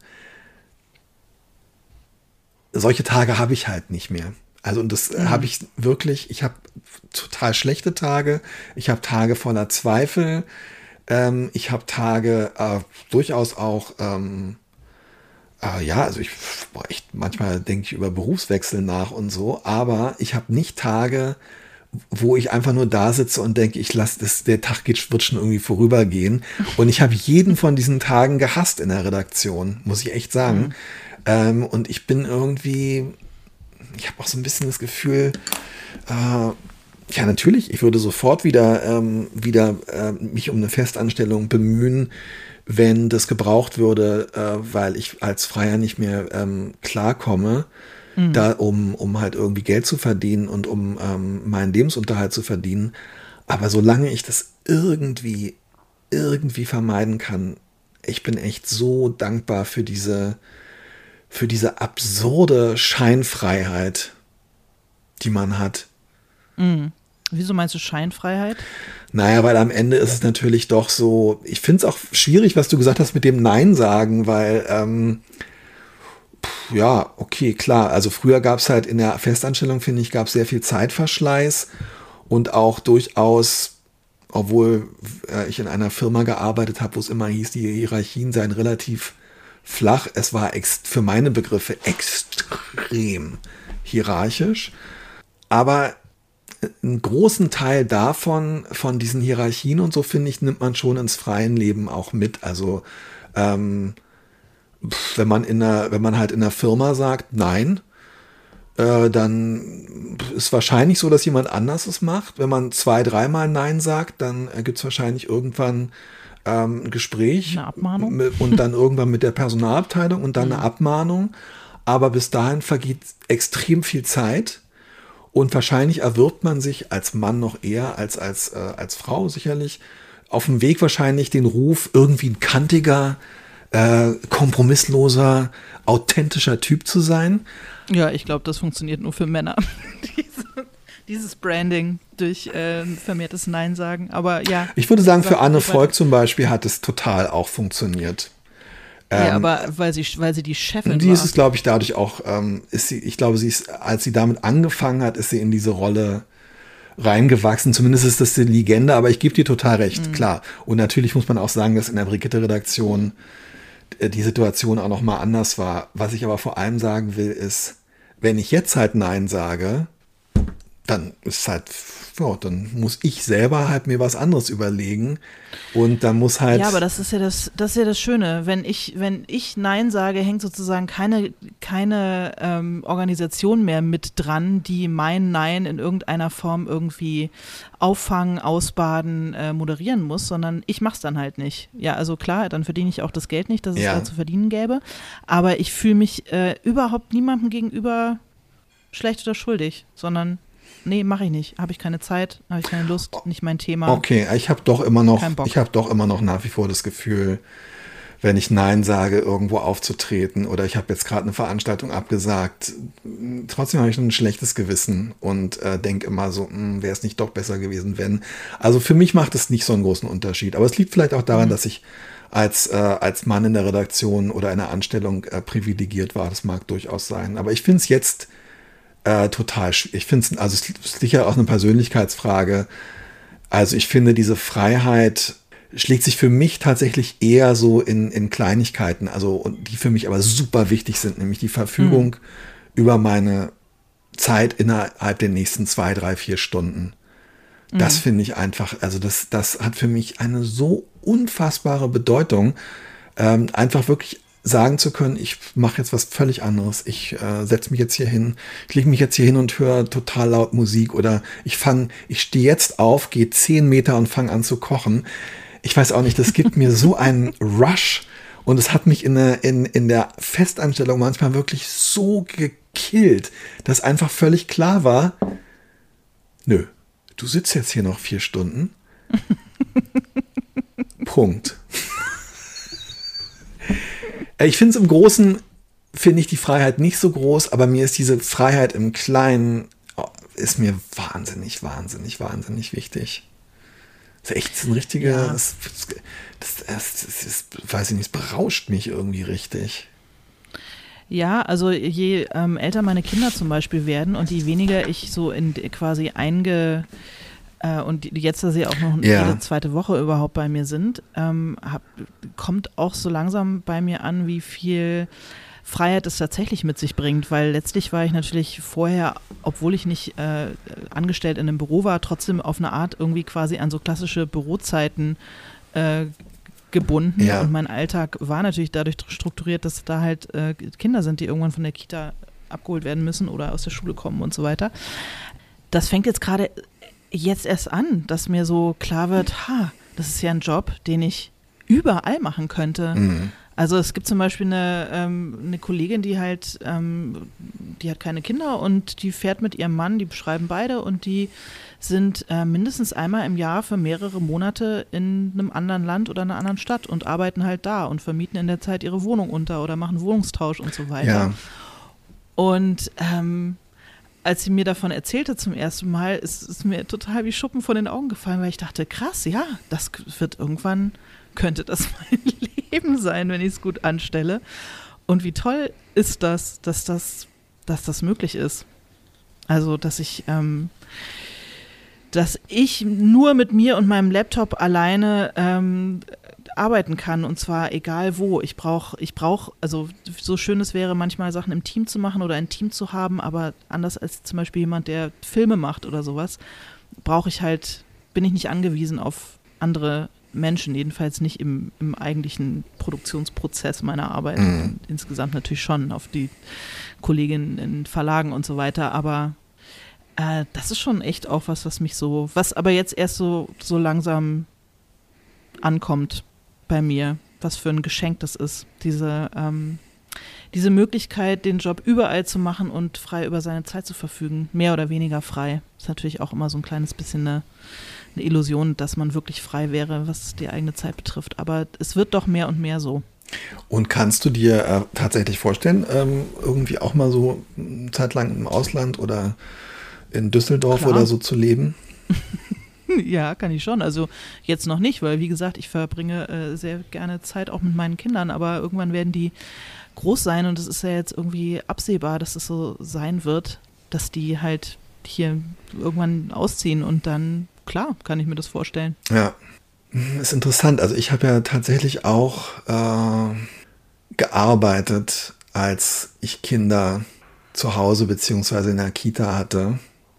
solche Tage habe ich halt nicht mehr. Also und das mhm. habe ich wirklich, ich habe total schlechte Tage, ich habe Tage voller Zweifel, ähm, ich habe Tage äh, durchaus auch, ähm, äh, ja, also ich, boah, echt, manchmal denke ich über Berufswechsel nach und so, aber ich habe nicht Tage, wo ich einfach nur da sitze und denke, ich lasse das, der Tag geht, wird schon irgendwie vorübergehen. Und ich habe jeden von diesen Tagen gehasst in der Redaktion, muss ich echt sagen. Mhm. Ähm, und ich bin irgendwie, ich habe auch so ein bisschen das Gefühl, äh, ja natürlich, ich würde sofort wieder, ähm, wieder äh, mich um eine Festanstellung bemühen, wenn das gebraucht würde, äh, weil ich als Freier nicht mehr ähm, klarkomme, mhm. da um, um halt irgendwie Geld zu verdienen und um ähm, meinen Lebensunterhalt zu verdienen. Aber solange ich das irgendwie, irgendwie vermeiden kann, ich bin echt so dankbar für diese für diese absurde Scheinfreiheit, die man hat. Mhm. Wieso meinst du Scheinfreiheit? Naja, weil am Ende ist es natürlich doch so, ich finde es auch schwierig, was du gesagt hast mit dem Nein sagen, weil, ähm, pff, ja, okay, klar, also früher gab es halt in der Festanstellung, finde ich, gab es sehr viel Zeitverschleiß und auch durchaus, obwohl äh, ich in einer Firma gearbeitet habe, wo es immer hieß, die Hierarchien seien relativ flach. Es war ex- für meine Begriffe extrem hierarchisch. Aber einen großen Teil davon, von diesen Hierarchien und so, finde ich, nimmt man schon ins freien Leben auch mit. Also ähm, wenn man in einer, wenn man halt in einer Firma sagt, nein, äh, dann ist wahrscheinlich so, dass jemand anders es macht. Wenn man zwei, dreimal Nein sagt, dann gibt es wahrscheinlich irgendwann Ähm, ein Gespräch eine Abmahnung mit, und dann irgendwann mit der Personalabteilung und dann mhm. eine Abmahnung. Aber bis dahin vergeht extrem viel Zeit und wahrscheinlich erwirbt man sich als Mann noch eher als als, äh, als Frau sicherlich auf dem Weg wahrscheinlich den Ruf, irgendwie ein kantiger, äh, kompromissloser, authentischer Typ zu sein. Ja, ich glaube, das funktioniert nur für Männer. Dieses Branding durch äh, vermehrtes Nein sagen, aber ja. Ich würde sagen, für Anne Volk zum Beispiel hat es total auch funktioniert. Ja, ähm, aber weil sie, weil sie die Chefin die war. Die ist es, glaube ich, dadurch auch, ähm, ist sie, ich glaube, sie ist, als sie damit angefangen hat, ist sie in diese Rolle reingewachsen. Zumindest ist das die Legende, aber ich gebe dir total recht, mhm. klar. Und natürlich muss man auch sagen, dass in der Brigitte-Redaktion die Situation auch noch mal anders war. Was ich aber vor allem sagen will, ist, wenn ich jetzt halt Nein sage, dann ist halt, ja, dann muss ich selber halt mir was anderes überlegen und dann muss halt. Ja, aber das ist ja das, das ist ja das Schöne. Wenn ich, wenn ich Nein sage, hängt sozusagen keine, keine ähm, Organisation mehr mit dran, die mein Nein in irgendeiner Form irgendwie auffangen, ausbaden, äh, moderieren muss, sondern ich mach's dann halt nicht. Ja, also klar, dann verdiene ich auch das Geld nicht, das es ja. da zu verdienen gäbe, aber ich fühle mich äh, überhaupt niemandem gegenüber schlecht oder schuldig, sondern nee, mache ich nicht. Habe ich keine Zeit, habe ich keine Lust, nicht mein Thema. Okay, ich habe doch immer noch, ich habe doch immer noch nach wie vor das Gefühl, wenn ich Nein sage, irgendwo aufzutreten oder ich habe jetzt gerade eine Veranstaltung abgesagt, trotzdem habe ich ein schlechtes Gewissen und äh, denke immer so, wäre es nicht doch besser gewesen, wenn. Also für mich macht es nicht so einen großen Unterschied. Aber es liegt vielleicht auch daran, mhm. dass ich als, äh, als Mann in der Redaktion oder in der Anstellung äh, privilegiert war. Das mag durchaus sein. Aber ich finde es jetzt Äh, total, ich finde es, also es ist sicher auch eine Persönlichkeitsfrage. Also ich finde, diese Freiheit schlägt sich für mich tatsächlich eher so in, in Kleinigkeiten, also und die für mich aber super wichtig sind, nämlich die Verfügung mhm. über meine Zeit innerhalb der nächsten zwei, drei, vier Stunden. Das mhm. finde ich einfach, also das, das hat für mich eine so unfassbare Bedeutung, ähm, einfach wirklich sagen zu können, ich mache jetzt was völlig anderes. Ich äh, setze mich jetzt hier hin, ich lege mich jetzt hier hin und höre total laut Musik oder ich fange, ich stehe jetzt auf, gehe zehn Meter und fange an zu kochen. Ich weiß auch nicht, das gibt mir so einen Rush Und es hat mich in der, in, in der Festanstellung manchmal wirklich so gekillt, dass einfach völlig klar war, nö, du sitzt jetzt hier noch vier Stunden. Punkt. Ich finde es im Großen, finde ich die Freiheit nicht so groß, aber mir ist diese Freiheit im Kleinen, oh, ist mir wahnsinnig, wahnsinnig, wahnsinnig wichtig. Das ist echt ein richtiger, ja. das, das, das, das, das, weiß ich nicht, es berauscht mich irgendwie richtig. Ja, also je ähm, älter meine Kinder zum Beispiel werden und je weniger ich so in quasi einge... Äh, und jetzt, dass sie auch noch ja. jede zweite Woche überhaupt bei mir sind, ähm, hab, kommt auch so langsam bei mir an, wie viel Freiheit es tatsächlich mit sich bringt, weil letztlich war ich natürlich vorher, obwohl ich nicht äh, angestellt in einem Büro war, trotzdem auf eine Art irgendwie quasi an so klassische Bürozeiten äh, gebunden ja. und mein Alltag war natürlich dadurch strukturiert, dass da halt äh, Kinder sind, die irgendwann von der Kita abgeholt werden müssen oder aus der Schule kommen und so weiter. Das fängt jetzt gerade jetzt erst an, dass mir so klar wird, ha, das ist ja ein Job, den ich überall machen könnte. Mhm. Also es gibt zum Beispiel eine, ähm, eine Kollegin, die halt, ähm, die hat keine Kinder und die fährt mit ihrem Mann, die beschreiben beide und die sind äh, mindestens einmal im Jahr für mehrere Monate in einem anderen Land oder einer anderen Stadt und arbeiten halt da und vermieten in der Zeit ihre Wohnung unter oder machen Wohnungstausch und so weiter. Ja. Und ähm, als sie mir davon erzählte zum ersten Mal, ist es mir total wie Schuppen von den Augen gefallen, weil ich dachte, krass, ja, das wird irgendwann, könnte das mein Leben sein, wenn ich es gut anstelle. Und wie toll ist das, dass das, dass das möglich ist. Also, dass ich, ähm, dass ich nur mit mir und meinem Laptop alleine ähm, arbeiten kann und zwar egal wo. Ich brauche, ich brauche, also so schön es wäre, manchmal Sachen im Team zu machen oder ein Team zu haben, aber anders als zum Beispiel jemand, der Filme macht oder sowas, brauche ich halt, bin ich nicht angewiesen auf andere Menschen, jedenfalls nicht im, im eigentlichen Produktionsprozess meiner Arbeit. Mhm. Insgesamt natürlich schon auf die Kolleginnen in Verlagen und so weiter, aber äh, das ist schon echt auch was, was mich so, was aber jetzt erst so, so langsam ankommt bei mir, was für ein Geschenk das ist, diese, ähm, diese Möglichkeit, den Job überall zu machen und frei über seine Zeit zu verfügen, mehr oder weniger frei. Ist natürlich auch immer so ein kleines bisschen eine, eine Illusion, dass man wirklich frei wäre, was die eigene Zeit betrifft, aber es wird doch mehr und mehr so. Und kannst du dir äh, tatsächlich vorstellen, ähm, irgendwie auch mal so eine Zeit lang im Ausland oder in Düsseldorf Klar. oder so zu leben? Ja, kann ich schon. Also jetzt noch nicht, weil wie gesagt, ich verbringe äh, sehr gerne Zeit auch mit meinen Kindern, aber irgendwann werden die groß sein und es ist ja jetzt irgendwie absehbar, dass es so sein wird, dass die halt hier irgendwann ausziehen und dann, klar, kann ich mir das vorstellen. Ja, ist interessant. Also ich habe ja tatsächlich auch äh, gearbeitet, als ich Kinder zu Hause beziehungsweise in der Kita hatte.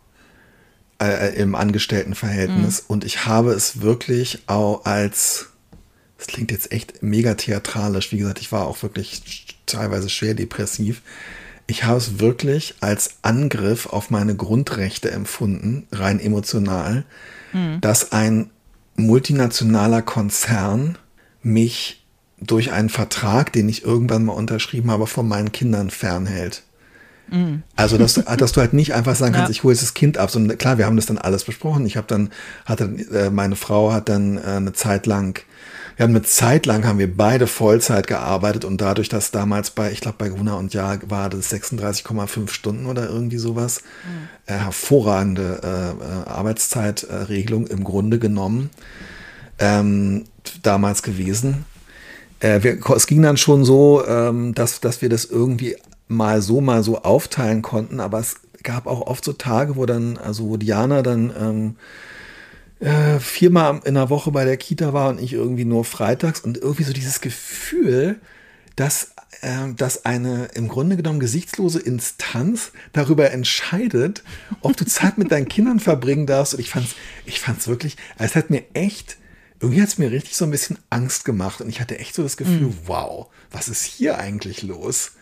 Im Angestelltenverhältnis. Mhm. Und ich habe es wirklich auch als, das klingt jetzt echt mega theatralisch, wie gesagt, ich war auch wirklich teilweise schwer depressiv. Ich habe es wirklich als Angriff auf meine Grundrechte empfunden, rein emotional, mhm. dass ein multinationaler Konzern mich durch einen Vertrag, den ich irgendwann mal unterschrieben habe, von meinen Kindern fernhält. Also, dass, dass du halt nicht einfach sagen kannst, ja. ich hole jetzt das Kind ab, sondern klar, wir haben das dann alles besprochen. Ich habe dann, hatte, äh, meine Frau hat dann äh, eine Zeit lang, wir haben eine Zeit lang, haben wir beide Vollzeit gearbeitet und dadurch, dass damals bei, ich glaube bei Gruner und Jahr war das sechsunddreißig Komma fünf Stunden oder irgendwie sowas, mhm. äh, hervorragende äh, Arbeitszeitregelung im Grunde genommen, ähm, damals gewesen. Äh, wir, es ging dann schon so, ähm, dass, dass wir das irgendwie mal so, mal so aufteilen konnten, aber es gab auch oft so Tage, wo dann, also wo Diana dann ähm, äh, viermal in der Woche bei der Kita war und ich irgendwie nur freitags und irgendwie so dieses Gefühl, dass, äh, dass eine im Grunde genommen gesichtslose Instanz darüber entscheidet, ob du Zeit mit deinen Kindern verbringen darfst und ich fand's, ich fand's wirklich, es hat mir echt, irgendwie hat es mir richtig so ein bisschen Angst gemacht und ich hatte echt so das Gefühl, mhm. wow, was ist hier eigentlich los?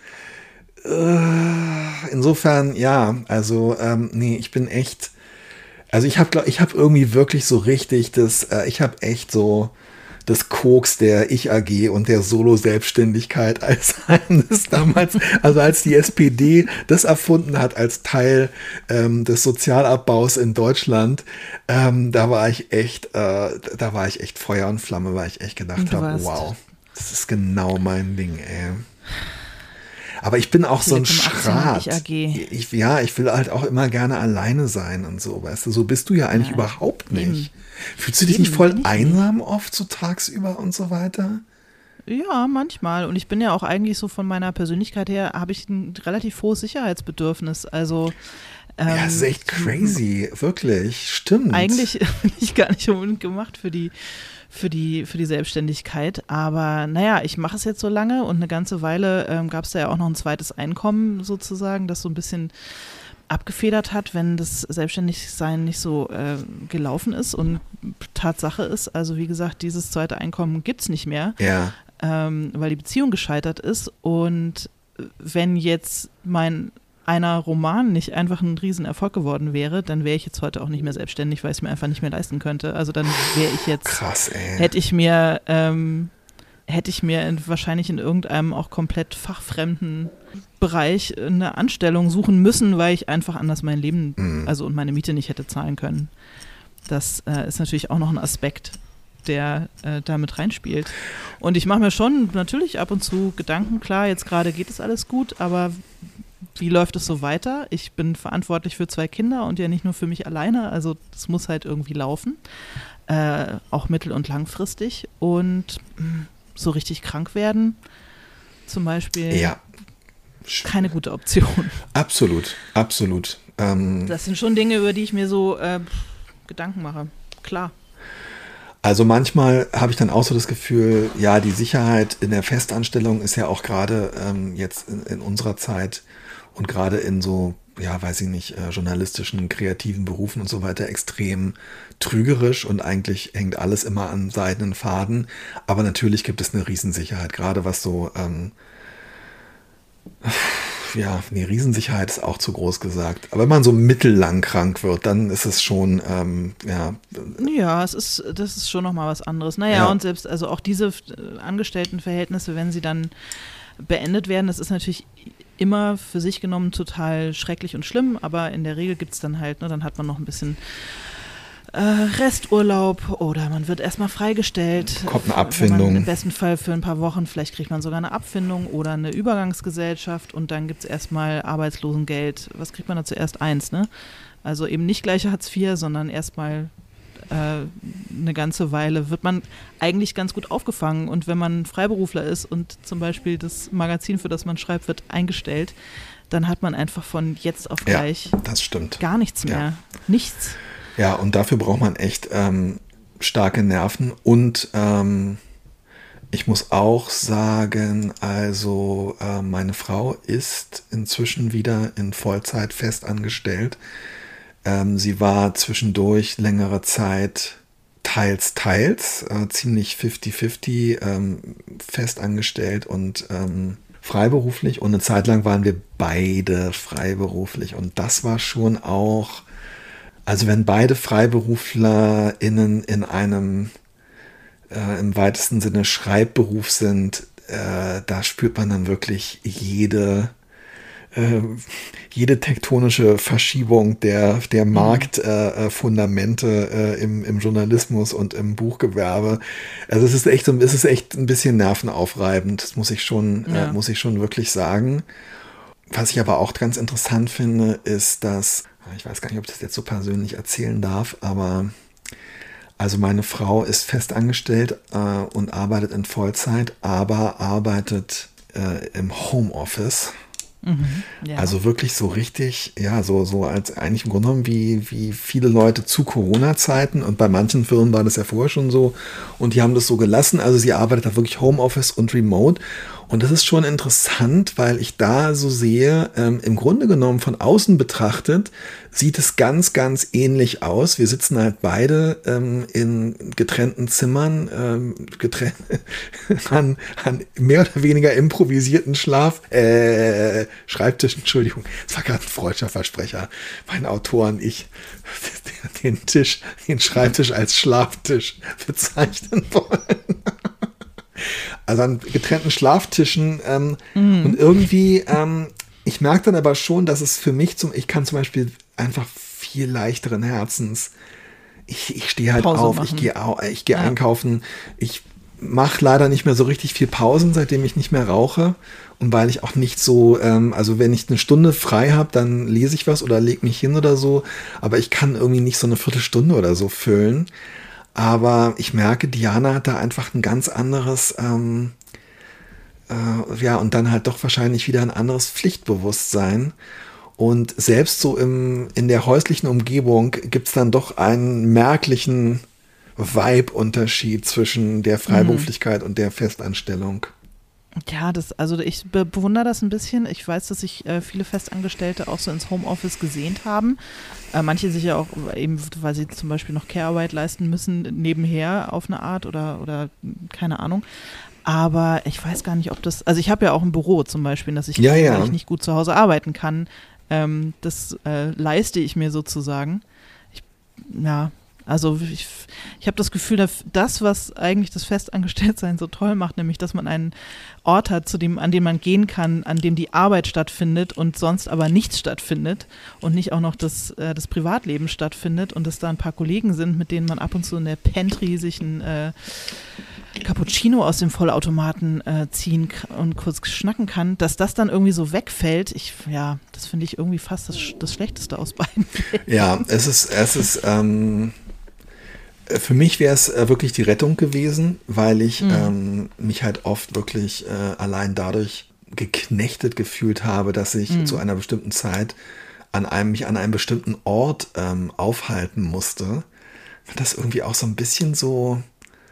Insofern, ja, also ähm, nee, ich bin echt, also ich habe ich habe irgendwie wirklich so richtig das, äh, ich habe echt so des Koks der Ich-A G und der Solo-Selbstständigkeit als eines damals, also als die S P D das erfunden hat als Teil ähm, des Sozialabbaus in Deutschland, ähm, da war ich echt, äh, da war ich echt Feuer und Flamme, weil ich echt gedacht habe, wow, das ist genau mein Ding, ey. Aber ich bin auch so ein Schrat. Ich, ja, ich will halt auch immer gerne alleine sein und so, weißt du, so bist du ja eigentlich ja, überhaupt nicht. Eben. Fühlst du dich eben nicht voll einsam nicht. Oft so tagsüber und so weiter? Ja, manchmal. Und ich bin ja auch eigentlich so von meiner Persönlichkeit her, habe ich ein relativ hohes Sicherheitsbedürfnis. Also ähm, ja, das ist echt crazy, wirklich, stimmt. Eigentlich bin ich gar nicht unbedingt gemacht für die für die, für die Selbstständigkeit. Aber naja, ich mache es jetzt so lange und eine ganze Weile ähm, gab es da ja auch noch ein zweites Einkommen sozusagen, das so ein bisschen abgefedert hat, wenn das Selbstständigsein nicht so äh, gelaufen ist und Tatsache ist. Also wie gesagt, dieses zweite Einkommen gibt es nicht mehr, ja. ähm, weil die Beziehung gescheitert ist. Und wenn jetzt mein einer Roman nicht einfach ein Riesenerfolg geworden wäre, dann wäre ich jetzt heute auch nicht mehr selbstständig, weil ich es mir einfach nicht mehr leisten könnte. Also dann wäre ich jetzt, krass, ey. hätte ich mir, ähm, hätte ich mir in, wahrscheinlich in irgendeinem auch komplett fachfremden Bereich eine Anstellung suchen müssen, weil ich einfach anders mein Leben, mhm. also und meine Miete nicht hätte zahlen können. Das äh, ist natürlich auch noch ein Aspekt, der äh, da mit reinspielt. Und ich mache mir schon natürlich ab und zu Gedanken, klar, jetzt gerade geht es alles gut, aber wie läuft es so weiter? Ich bin verantwortlich für zwei Kinder und ja nicht nur für mich alleine, also das muss halt irgendwie laufen, äh, auch mittel- und langfristig und mh, so richtig krank werden zum Beispiel, ja. keine gute Option. Absolut, absolut. Ähm, das sind schon Dinge, über die ich mir so äh, Gedanken mache, klar. Also manchmal habe ich dann auch so das Gefühl, ja, die Sicherheit in der Festanstellung ist ja auch gerade ähm, jetzt in, in unserer Zeit und gerade in so, ja, weiß ich nicht, äh, journalistischen, kreativen Berufen und so weiter extrem trügerisch und eigentlich hängt alles immer an seidenen Faden. Aber natürlich gibt es eine Riesensicherheit, gerade was so, ähm, ja, nee, Riesensicherheit ist auch zu groß gesagt. Aber wenn man so mittellang krank wird, dann ist es schon, ähm, ja. Ja, es ist, das ist schon nochmal was anderes. Naja, ja. Und selbst, also auch diese Angestelltenverhältnisse, wenn sie dann beendet werden, das ist natürlich immer für sich genommen total schrecklich und schlimm, aber in der Regel gibt es dann halt, ne, dann hat man noch ein bisschen äh, Resturlaub oder man wird erstmal freigestellt. Kommt eine Abfindung. Im besten Fall für ein paar Wochen, vielleicht kriegt man sogar eine Abfindung oder eine Übergangsgesellschaft und dann gibt es erstmal Arbeitslosengeld. Was kriegt man da zuerst? Eins, ne? Also eben nicht gleich Hartz vier, sondern erstmal äh, eine ganze Weile wird man eigentlich ganz gut aufgefangen und wenn man Freiberufler ist und zum Beispiel das Magazin, für das man schreibt, wird eingestellt, dann hat man einfach von jetzt auf gleich ja, das stimmt. gar nichts mehr. Ja. Nichts. Ja, und dafür braucht man echt ähm, starke Nerven und ähm, ich muss auch sagen, also äh, meine Frau ist inzwischen wieder in Vollzeit festangestellt. Ähm, sie war zwischendurch längere Zeit teils, teils, äh, ziemlich fifty fifty ähm, festangestellt und ähm, freiberuflich. Und eine Zeit lang waren wir beide freiberuflich. Und das war schon auch, also wenn beide FreiberuflerInnen in einem äh, im weitesten Sinne Schreibberuf sind, äh, da spürt man dann wirklich jede Äh, jede tektonische Verschiebung der, der Marktfundamente äh, äh, im, im Journalismus und im Buchgewerbe. Also es ist echt so, es ist echt ein bisschen nervenaufreibend, das muss ich schon, ja. äh, muss ich schon wirklich sagen. Was ich aber auch ganz interessant finde, ist, dass, ich weiß gar nicht, ob ich das jetzt so persönlich erzählen darf, aber also meine Frau ist festangestellt äh, und arbeitet in Vollzeit, aber arbeitet äh, im Homeoffice. Mhm, ja. Also wirklich so richtig, ja, so, so als eigentlich im Grunde genommen wie, wie viele Leute zu Corona-Zeiten und bei manchen Firmen war das ja vorher schon so und die haben das so gelassen, also sie arbeitet da wirklich Homeoffice und Remote Und das ist schon interessant, weil ich da so sehe, ähm, im Grunde genommen von außen betrachtet, sieht es ganz, ganz ähnlich aus. Wir sitzen halt beide ähm, in getrennten Zimmern, ähm, getrennt, an, an mehr oder weniger improvisierten Schlaf, äh, Schreibtischen, Entschuldigung, das war gerade ein freudscher Versprecher. Mein Autor und ich den Tisch, den Schreibtisch als Schlaftisch bezeichnen wollen. Also an getrennten Schlaftischen ähm, mm. und irgendwie, ähm, ich merke dann aber schon, dass es für mich zum, ich kann zum Beispiel einfach viel leichteren Herzens, ich, ich stehe halt Pause auf, machen. ich gehe ich gehe ja. einkaufen, ich mache leider nicht mehr so richtig viel Pausen, seitdem ich nicht mehr rauche und weil ich auch nicht so, ähm, also wenn ich eine Stunde frei habe, dann lese ich was oder lege mich hin oder so, aber ich kann irgendwie nicht so eine Viertelstunde oder so füllen. Aber ich merke, Diana hat da einfach ein ganz anderes, ähm, äh, ja, und dann halt doch wahrscheinlich wieder ein anderes Pflichtbewusstsein. Und selbst so im, in der häuslichen Umgebung gibt es dann doch einen merklichen Vibe-Unterschied zwischen der Freiberuflichkeit mhm. und der Festanstellung. Ja, das, also ich be- bewundere das ein bisschen. Ich weiß, dass sich äh, viele Festangestellte auch so ins Homeoffice gesehnt haben. Äh, manche sich ja auch eben, weil sie zum Beispiel noch Care-Arbeit leisten müssen, nebenher auf eine Art oder, oder keine Ahnung. Aber ich weiß gar nicht, ob das, also ich habe ja auch ein Büro zum Beispiel, dass ich, ja, ja. weil ich nicht gut zu Hause arbeiten kann. Ähm, das äh, leiste ich mir sozusagen. Ich, ja, Also ich, ich habe das Gefühl, dass das, was eigentlich das Festangestelltsein so toll macht, nämlich, dass man einen Ort hat, zu dem, an dem man gehen kann, an dem die Arbeit stattfindet und sonst aber nichts stattfindet und nicht auch noch das, äh, das Privatleben stattfindet und dass da ein paar Kollegen sind, mit denen man ab und zu in der Pantry sich ein äh, Cappuccino aus dem Vollautomaten äh, ziehen und kurz schnacken kann, dass das dann irgendwie so wegfällt. Ich, ja, das finde ich irgendwie fast das, das Schlechteste aus beiden. Ja, es ist, es ist, ähm für mich wäre es äh, wirklich die Rettung gewesen, weil ich mhm. ähm, mich halt oft wirklich äh, allein dadurch geknechtet gefühlt habe, dass ich mhm. zu einer bestimmten Zeit an einem, mich an einem bestimmten Ort ähm, aufhalten musste. Das irgendwie auch so ein bisschen so,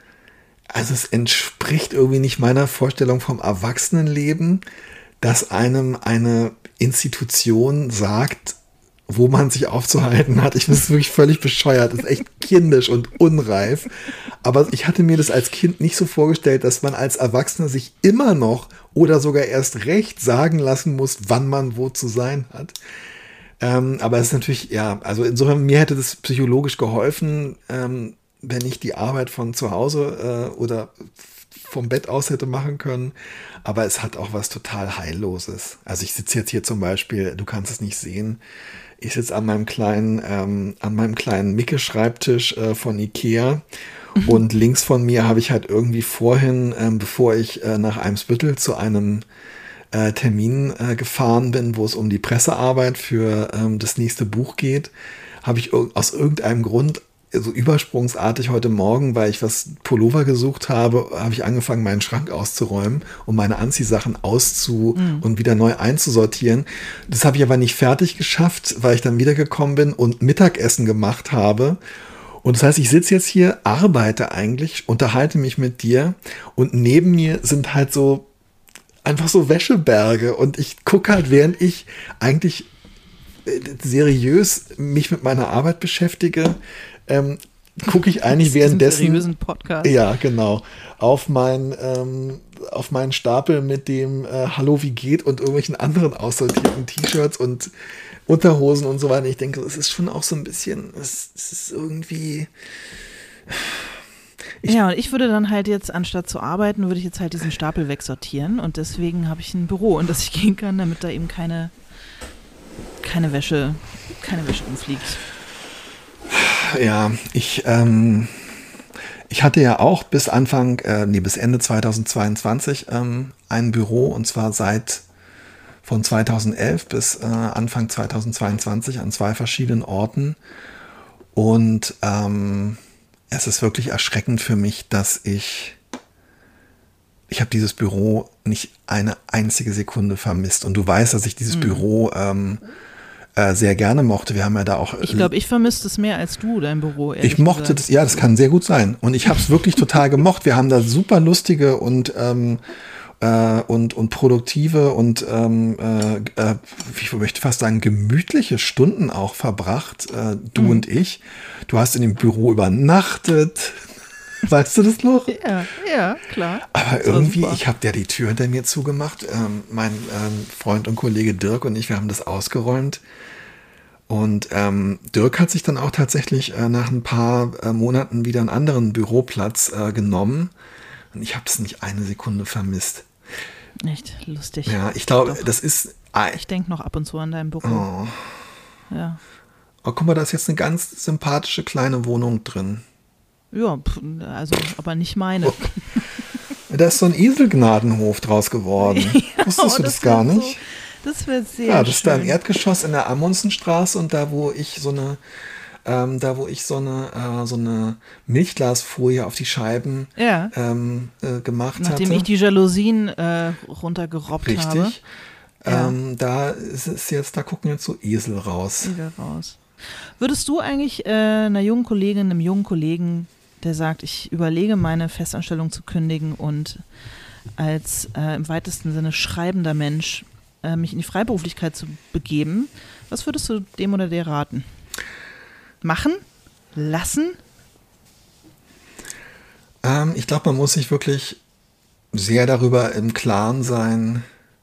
also es entspricht irgendwie nicht meiner Vorstellung vom Erwachsenenleben, dass einem eine Institution sagt, wo man sich aufzuhalten hat. Ich finde es wirklich völlig bescheuert. Das ist echt kindisch und unreif. Aber ich hatte mir das als Kind nicht so vorgestellt, dass man als Erwachsener sich immer noch oder sogar erst recht sagen lassen muss, wann man wo zu sein hat. Ähm, aber es ist natürlich, ja, also insofern, mir hätte das psychologisch geholfen, ähm, wenn ich die Arbeit von zu Hause äh, oder vom Bett aus hätte machen können. Aber es hat auch was total Heilloses. Also ich sitze jetzt hier zum Beispiel, du kannst es nicht sehen, ich sitze an meinem kleinen, ähm, an meinem kleinen Micke-Schreibtisch äh, von Ikea mhm. und links von mir habe ich halt irgendwie vorhin, ähm, bevor ich äh, nach Eimsbüttel zu einem äh, Termin äh, gefahren bin, wo es um die Pressearbeit für ähm, das nächste Buch geht, habe ich ir- aus irgendeinem Grund so übersprungsartig heute Morgen, weil ich was Pullover gesucht habe, habe ich angefangen, meinen Schrank auszuräumen und meine Anziehsachen auszu mhm. und wieder neu einzusortieren. Das habe ich aber nicht fertig geschafft, weil ich dann wiedergekommen bin und Mittagessen gemacht habe. Und das heißt, ich sitze jetzt hier, arbeite eigentlich, unterhalte mich mit dir und neben mir sind halt so einfach so Wäscheberge und ich gucke halt, während ich eigentlich seriös mich mit meiner Arbeit beschäftige, ähm, gucke ich eigentlich währenddessen seriösen Podcast. Ja, genau, auf meinen ähm, auf meinen Stapel mit dem äh, Hallo, wie geht und irgendwelchen anderen aussortierten T-Shirts und Unterhosen und so weiter. Ich denke, es ist schon auch so ein bisschen, es, es ist irgendwie Ich ja, und ich würde dann halt jetzt, anstatt zu arbeiten, würde ich jetzt halt diesen Stapel wegsortieren und deswegen habe ich ein Büro, in das ich gehen kann, damit da eben keine keine Wäsche, keine Wäsche umfliegt. Ja, ich, ähm, ich hatte ja auch bis Anfang, äh, nee, bis Ende zweitausendzweiundzwanzig ähm, ein Büro und zwar seit von zweitausendelf bis äh, Anfang zweitausendzweiundzwanzig an zwei verschiedenen Orten und ähm, es ist wirklich erschreckend für mich, dass ich ich habe dieses Büro nicht eine einzige Sekunde vermisst und du weißt, dass ich dieses mhm. Büro ähm, sehr gerne mochte. Wir haben ja da auch. Ich glaube, ich vermisste es mehr als du, dein Büro. Ich mochte gesagt. das, ja, das kann sehr gut sein. Und ich habe es wirklich total gemocht. Wir haben da super lustige und ähm, äh, und, und produktive und ähm, äh, äh, ich möchte fast sagen, gemütliche Stunden auch verbracht, äh, du mhm. und ich. Du hast in dem Büro übernachtet. Weißt du das noch? Ja, ja, klar. Aber irgendwie, ich habe ja die Tür hinter mir zugemacht. Ähm, mein ähm, Freund und Kollege Dirk und ich, wir haben das ausgeräumt. Und ähm, Dirk hat sich dann auch tatsächlich äh, nach ein paar äh, Monaten wieder einen anderen Büroplatz äh, genommen. Und ich habe es nicht eine Sekunde vermisst. Echt lustig. Ja, ich glaube, das ist... Äh, ich denke noch ab und zu an dein Büro. Oh. Ja. Oh, guck mal, da ist jetzt eine ganz sympathische kleine Wohnung drin. Ja, also, aber nicht meine. Oh. Da ist so ein Eselgnadenhof draus geworden. Ja, Wusstest du das, das gar nicht? So, das wird sehr Ja, das ist schön. da im Erdgeschoss in der Amundsenstraße und da, wo ich so eine, ähm, da, wo ich so eine, äh, so eine Milchglasfolie auf die Scheiben ja. ähm, äh, gemacht Nachdem hatte. Nachdem ich die Jalousien äh, runtergerobbt Richtig. habe. Ähm, ja. Da ist es jetzt, da gucken jetzt so Esel raus. Esel raus. Würdest du eigentlich äh, einer jungen Kollegin, einem jungen Kollegen, der sagt, ich überlege, meine Festanstellung zu kündigen und als äh, im weitesten Sinne schreibender Mensch äh, mich in die Freiberuflichkeit zu begeben, was würdest du dem oder der raten? Machen? Lassen? Ähm, ich glaube, man muss sich wirklich sehr darüber im Klaren sein.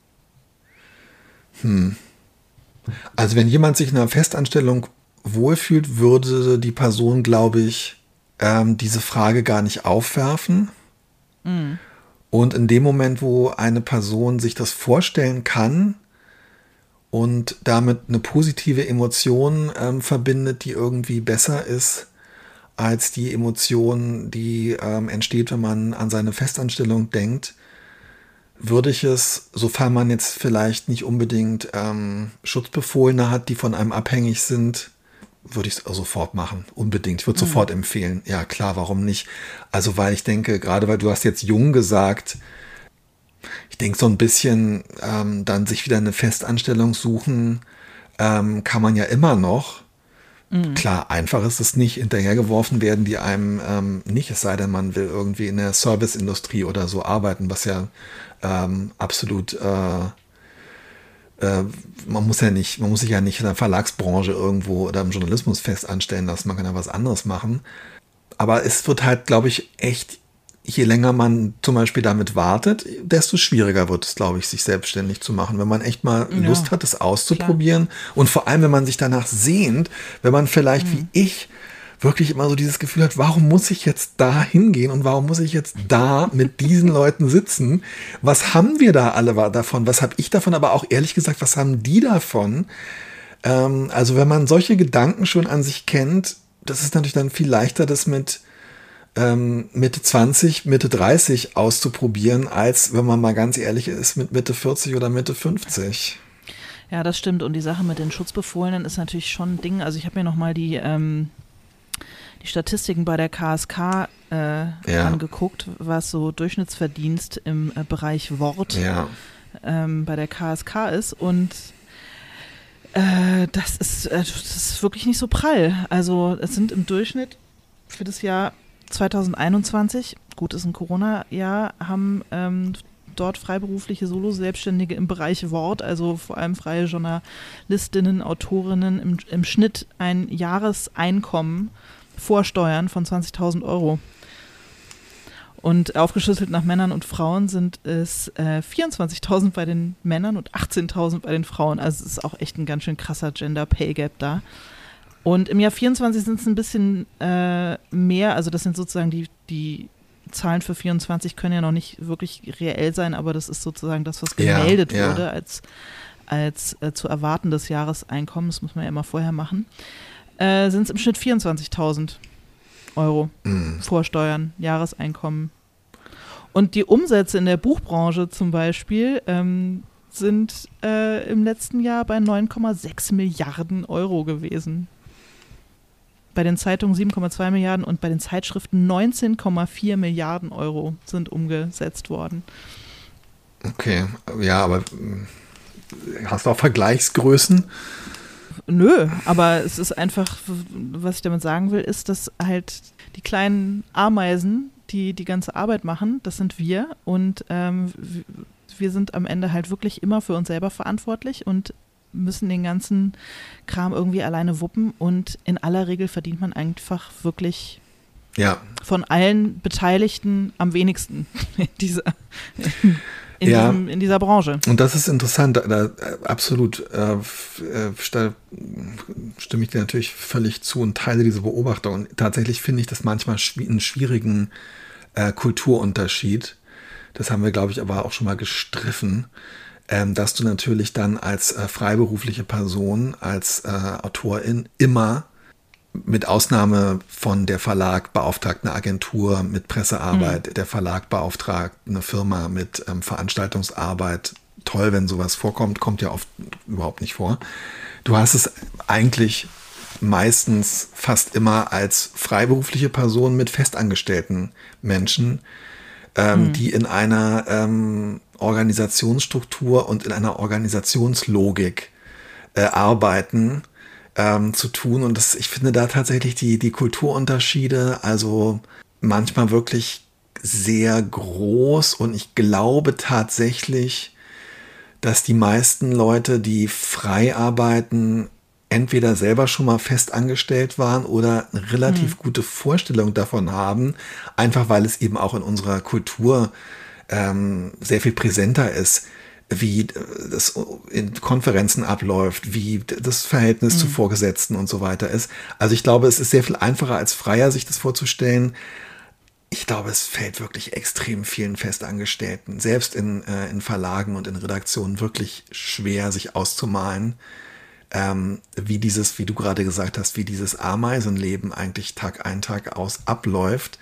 Hm. Also wenn jemand sich in einer Festanstellung wohlfühlt, würde die Person, glaube ich, ähm, diese Frage gar nicht aufwerfen. Mhm. Und in dem Moment, wo eine Person sich das vorstellen kann und damit eine positive Emotion ähm, verbindet, die irgendwie besser ist als die Emotion, die ähm, entsteht, wenn man an seine Festanstellung denkt, würde ich es, sofern man jetzt vielleicht nicht unbedingt ähm, Schutzbefohlene hat, die von einem abhängig sind, würde ich es sofort machen, unbedingt. Ich würde mhm. sofort empfehlen. Ja, klar, warum nicht? Also, weil ich denke, gerade weil du hast jetzt jung gesagt, ich denke so ein bisschen ähm, dann sich wieder eine Festanstellung suchen, ähm, kann man ja immer noch. Mhm. Klar, einfach ist es nicht, hinterhergeworfen werden die einem ähm, nicht, es sei denn, man will irgendwie in der Serviceindustrie oder so arbeiten, was ja ähm, absolut äh, man muss ja nicht, man muss sich ja nicht in der Verlagsbranche irgendwo oder im Journalismus fest anstellen lassen, man kann ja was anderes machen. Aber es wird halt, glaube ich, echt, je länger man zum Beispiel damit wartet, desto schwieriger wird es, glaube ich, sich selbstständig zu machen. Wenn man echt mal ja, Lust hat, es auszuprobieren klar. Und vor allem, wenn man sich danach sehnt, wenn man vielleicht mhm. wie ich wirklich immer so dieses Gefühl hat, warum muss ich jetzt da hingehen und warum muss ich jetzt da mit diesen Leuten sitzen? Was haben wir da alle davon? Was habe ich davon? Aber auch ehrlich gesagt, was haben die davon? Ähm, also wenn man solche Gedanken schon an sich kennt, das ist natürlich dann viel leichter, das mit ähm, Mitte zwanzig, Mitte dreißig auszuprobieren, als wenn man mal ganz ehrlich ist, mit Mitte vierzig oder Mitte fünfzig. Ja, das stimmt. Und die Sache mit den Schutzbefohlenen ist natürlich schon ein Ding. Also ich habe mir nochmal die ähm die Statistiken bei der K S K äh, ja. angeguckt, was so Durchschnittsverdienst im äh, Bereich Wort ja. ähm, bei der K S K ist und äh, das ist, äh, das ist wirklich nicht so prall. Also es sind im Durchschnitt für das Jahr zwanzig einundzwanzig, gut ist ein Corona-Jahr, haben ähm, dort freiberufliche Solo-Selbstständige im Bereich Wort, also vor allem freie Journalistinnen, Autorinnen im, im Schnitt ein Jahreseinkommen vor Steuern von zwanzigtausend Euro. Und aufgeschlüsselt nach Männern und Frauen sind es äh, vierundzwanzigtausend bei den Männern und achtzehntausend bei den Frauen. Also es ist auch echt ein ganz schön krasser Gender Pay Gap da. Und im Jahr vierundzwanzig sind es ein bisschen äh, mehr, also das sind sozusagen die, die Zahlen für vierundzwanzig können ja noch nicht wirklich reell sein, aber das ist sozusagen das, was gemeldet ja, ja. wurde als, als äh, zu erwartendes Jahreseinkommen. Das muss man ja immer vorher machen. Äh, sind es im Schnitt vierundzwanzigtausend Euro mm. vor Steuern, Jahreseinkommen. Und die Umsätze in der Buchbranche zum Beispiel ähm, sind äh, im letzten Jahr bei neun Komma sechs Milliarden Euro gewesen. Bei den Zeitungen sieben Komma zwei Milliarden und bei den Zeitschriften neunzehn Komma vier Milliarden Euro sind umgesetzt worden. Okay, ja, aber hast du auch Vergleichsgrößen? Nö, aber es ist einfach, was ich damit sagen will, ist, dass halt die kleinen Ameisen, die die ganze Arbeit machen, das sind wir und ähm, wir sind am Ende halt wirklich immer für uns selber verantwortlich und müssen den ganzen Kram irgendwie alleine wuppen und in aller Regel verdient man einfach wirklich ja. von allen Beteiligten am wenigsten in dieser, in, ja. diesem, in dieser Branche. Und das ist interessant, da, da, absolut äh, da stimme ich dir natürlich völlig zu und teile diese Beobachtung. Und tatsächlich finde ich das manchmal schw- einen schwierigen äh, Kulturunterschied. Das haben wir, glaube ich, aber auch schon mal gestriffen. Ähm, dass du natürlich dann als äh, freiberufliche Person, als äh, Autorin immer mit Ausnahme von der Verlag beauftragt eine Agentur mit Pressearbeit, mhm. der Verlag beauftragt eine Firma mit ähm, Veranstaltungsarbeit. Toll, wenn sowas vorkommt, kommt ja oft überhaupt nicht vor. Du hast es eigentlich meistens fast immer als freiberufliche Person mit festangestellten Menschen, ähm, mhm. die in einer ähm, Organisationsstruktur und in einer Organisationslogik äh, arbeiten, ähm, zu tun. Und das, ich finde da tatsächlich die, die Kulturunterschiede also manchmal wirklich sehr groß. Und ich glaube tatsächlich, dass die meisten Leute, die frei arbeiten, entweder selber schon mal fest angestellt waren oder eine relativ mhm. gute Vorstellung davon haben, einfach weil es eben auch in unserer Kultur ähm, sehr viel präsenter ist, wie das in Konferenzen abläuft, wie das Verhältnis mhm. zu Vorgesetzten und so weiter ist. Also ich glaube, es ist sehr viel einfacher als Freier, sich das vorzustellen. Ich glaube, es fällt wirklich extrem vielen Festangestellten, selbst in, äh, in Verlagen und in Redaktionen, wirklich schwer, sich auszumalen, Ähm, wie dieses, wie du gerade gesagt hast, wie dieses Ameisenleben eigentlich Tag ein, Tag aus abläuft.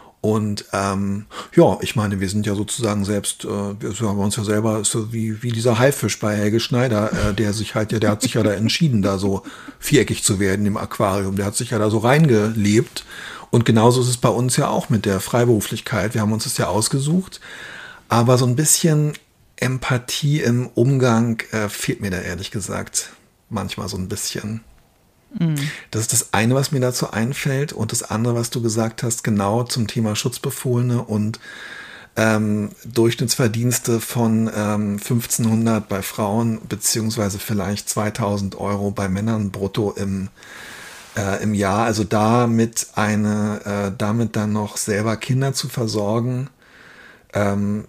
Und ähm, ja, ich meine, wir sind ja sozusagen selbst, äh, wir haben uns ja selber so wie, wie dieser Haifisch bei Helge Schneider, äh, der sich halt, ja, der hat sich ja da entschieden, da so viereckig zu werden im Aquarium. Der hat sich ja da so reingelebt. Und genauso ist es bei uns ja auch mit der Freiberuflichkeit. Wir haben uns das ja ausgesucht. Aber so ein bisschen Empathie im Umgang äh, fehlt mir da ehrlich gesagt manchmal so ein bisschen. Mhm. Das ist das eine, was mir dazu einfällt. Und das andere, was du gesagt hast, genau zum Thema Schutzbefohlene und ähm, Durchschnittsverdienste von ähm, fünfzehnhundert bei Frauen, beziehungsweise vielleicht zweitausend Euro bei Männern brutto im, äh, im Jahr. Also damit, eine, äh, damit dann noch selber Kinder zu versorgen, ähm,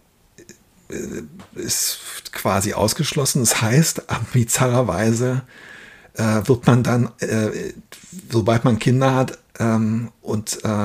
ist quasi ausgeschlossen. Das heißt, bizarrerweise äh, wird man dann, äh, sobald man Kinder hat ähm, und äh,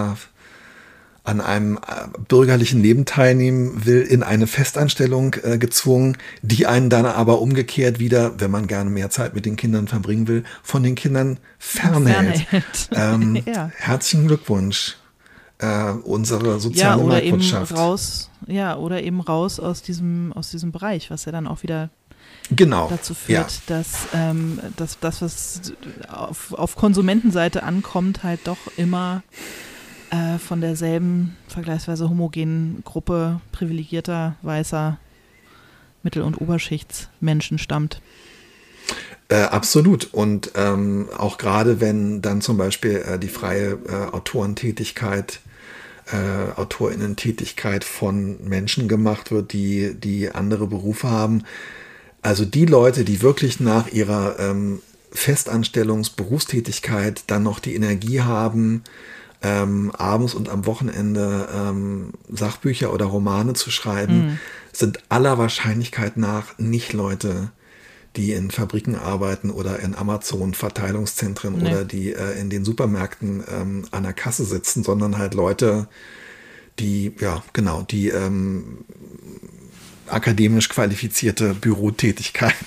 an einem äh, bürgerlichen Leben teilnehmen will, in eine Festanstellung äh, gezwungen, die einen dann aber umgekehrt wieder, wenn man gerne mehr Zeit mit den Kindern verbringen will, von den Kindern fernhält. fernhält. Ähm, ja. Herzlichen Glückwunsch. Äh, unsere soziale ja, oder Marktwirtschaft. Eben raus, ja, oder eben raus aus diesem, aus diesem Bereich, was ja dann auch wieder genau. dazu führt, ja. dass ähm, dass das, was auf, auf Konsumentenseite ankommt, halt doch immer äh, von derselben vergleichsweise homogenen Gruppe privilegierter, weißer Mittel- und Oberschichtsmenschen stammt. Äh, absolut. Und ähm, auch gerade wenn dann zum Beispiel äh, die freie äh, Autorentätigkeit Äh, AutorInnen-Tätigkeit von Menschen gemacht wird, die, die andere Berufe haben. Also die Leute, die wirklich nach ihrer ähm, Festanstellungs-Berufstätigkeit dann noch die Energie haben, ähm, abends und am Wochenende ähm, Sachbücher oder Romane zu schreiben, mhm. sind aller Wahrscheinlichkeit nach nicht Leute, die in Fabriken arbeiten oder in Amazon-Verteilungszentren nee. oder die äh, in den Supermärkten ähm, an der Kasse sitzen, sondern halt Leute, die, ja, genau, die ähm, akademisch qualifizierte Bürotätigkeiten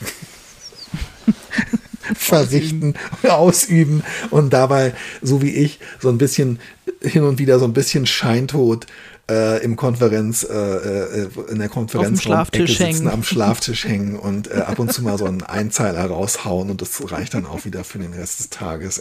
verrichten, ausüben und dabei, so wie ich, so ein bisschen hin und wieder so ein bisschen scheintot Äh, im Konferenz, äh, in der Konferenzraum-Ecke sitzen, am Schlaftisch hängen und äh, ab und zu mal so einen Einzeiler raushauen und das reicht dann auch wieder für den Rest des Tages.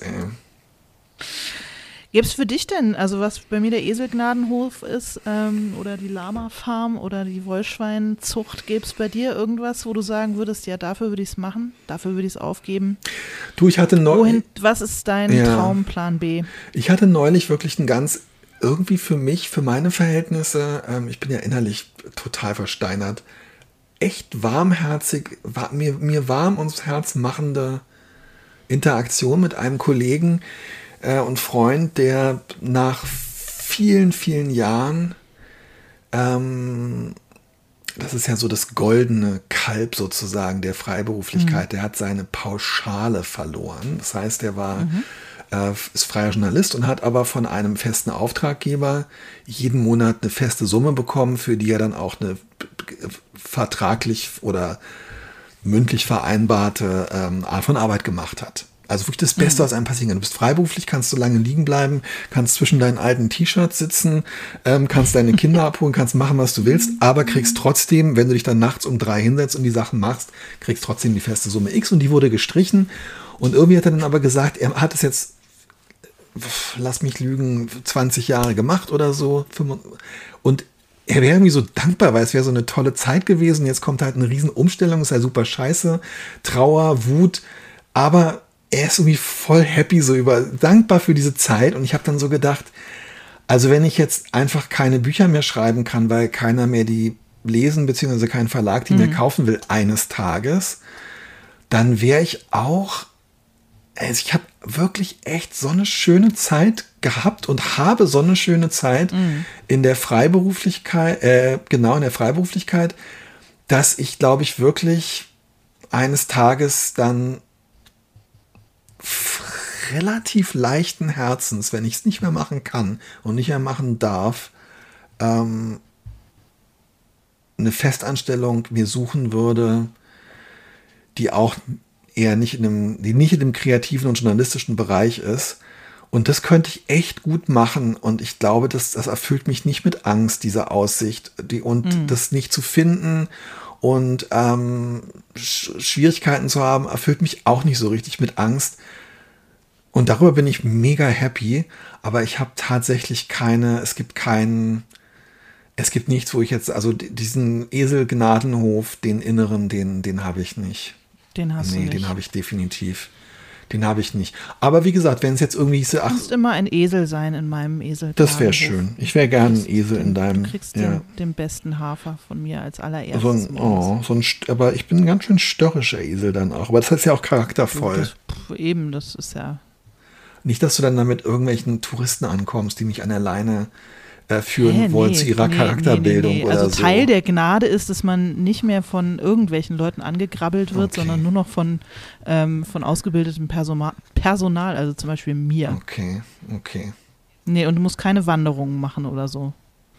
Gibt es für dich denn, also was bei mir der Eselgnadenhof ist ähm, oder die Lama-Farm oder die Wollschweinzucht, gibt es bei dir irgendwas, wo du sagen würdest, ja, dafür würde ich es machen, dafür würde ich es aufgeben? Du, ich hatte neulich... Was ist dein ja, Traumplan B? Ich hatte neulich wirklich einen ganz irgendwie für mich, für meine Verhältnisse, ähm, ich bin ja innerlich total versteinert, echt warmherzig, war, mir, mir warm ums Herz machende Interaktion mit einem Kollegen äh, und Freund, der nach vielen, vielen Jahren, ähm, das ist ja so das goldene Kalb sozusagen der Freiberuflichkeit, mhm. der hat seine Pauschale verloren. Das heißt, er war, mhm. äh, ist freier Journalist und hat aber von einem festen Auftraggeber jeden Monat eine feste Summe bekommen, für die er dann auch eine vertraglich oder mündlich vereinbarte ähm, Art von Arbeit gemacht hat. Also wirklich das Beste, was einem passieren kann. Du bist freiberuflich, kannst so lange liegen bleiben, kannst zwischen deinen alten T-Shirts sitzen, ähm, kannst deine Kinder abholen, kannst machen, was du willst, aber kriegst trotzdem, wenn du dich dann nachts um drei hinsetzt und die Sachen machst, kriegst trotzdem die feste Summe X und die wurde gestrichen. Und irgendwie hat er dann aber gesagt, er hat es jetzt, lass mich lügen, zwanzig Jahre gemacht oder so. Und er wäre irgendwie so dankbar, weil es wäre so eine tolle Zeit gewesen. Jetzt kommt halt eine riesen Umstellung, ist ja super scheiße, Trauer, Wut, aber er ist irgendwie voll happy, so über dankbar für diese Zeit. Und ich habe dann so gedacht, also wenn ich jetzt einfach keine Bücher mehr schreiben kann, weil keiner mehr die lesen, beziehungsweise kein Verlag die mhm. mehr kaufen will eines Tages, dann wäre ich auch, also ich habe wirklich echt so eine schöne Zeit gehabt und habe so eine schöne Zeit mhm. in der Freiberuflichkeit, äh, genau in der Freiberuflichkeit, dass ich, glaube ich, wirklich eines Tages dann relativ leichten Herzens, wenn ich es nicht mehr machen kann und nicht mehr machen darf, ähm, eine Festanstellung mir suchen würde, die auch eher nicht in einem, die nicht in dem kreativen und journalistischen Bereich ist. Und das könnte ich echt gut machen. Und ich glaube, das, das erfüllt mich nicht mit Angst, diese Aussicht, die, und mhm. das nicht zu finden und ähm, Sch- Schwierigkeiten zu haben, erfüllt mich auch nicht so richtig mit Angst. Und darüber bin ich mega happy, aber ich habe tatsächlich keine, es gibt keinen, es gibt nichts, wo ich jetzt, also diesen Esel-Gnadenhof, den inneren, den, den habe ich nicht. Den hast nee, du nicht. Nee, den habe ich definitiv. Den habe ich nicht. Aber wie gesagt, wenn es jetzt irgendwie so, ach, du musst immer ein Esel sein in meinem Esel. Das wäre schön. Ich wäre gern ein Esel den, in deinem. Du kriegst ja. den, den besten Hafer von mir als allererstes. So ein, oh, so ein, aber ich bin ein ganz schön störrischer Esel dann auch. Aber das ist ja auch charaktervoll. Das, pff, eben, das ist ja. Nicht, dass du dann damit irgendwelchen Touristen ankommst, die mich an der Leine äh, führen Hä, wollen nee, zu ihrer nee, Charakterbildung nee, nee. oder also so. Also Teil der Gnade ist, dass man nicht mehr von irgendwelchen Leuten angegrabbelt wird, okay. sondern nur noch von, ähm, von ausgebildetem Persoma- Personal, also zum Beispiel mir. Okay, okay. Nee, und du musst keine Wanderungen machen oder so.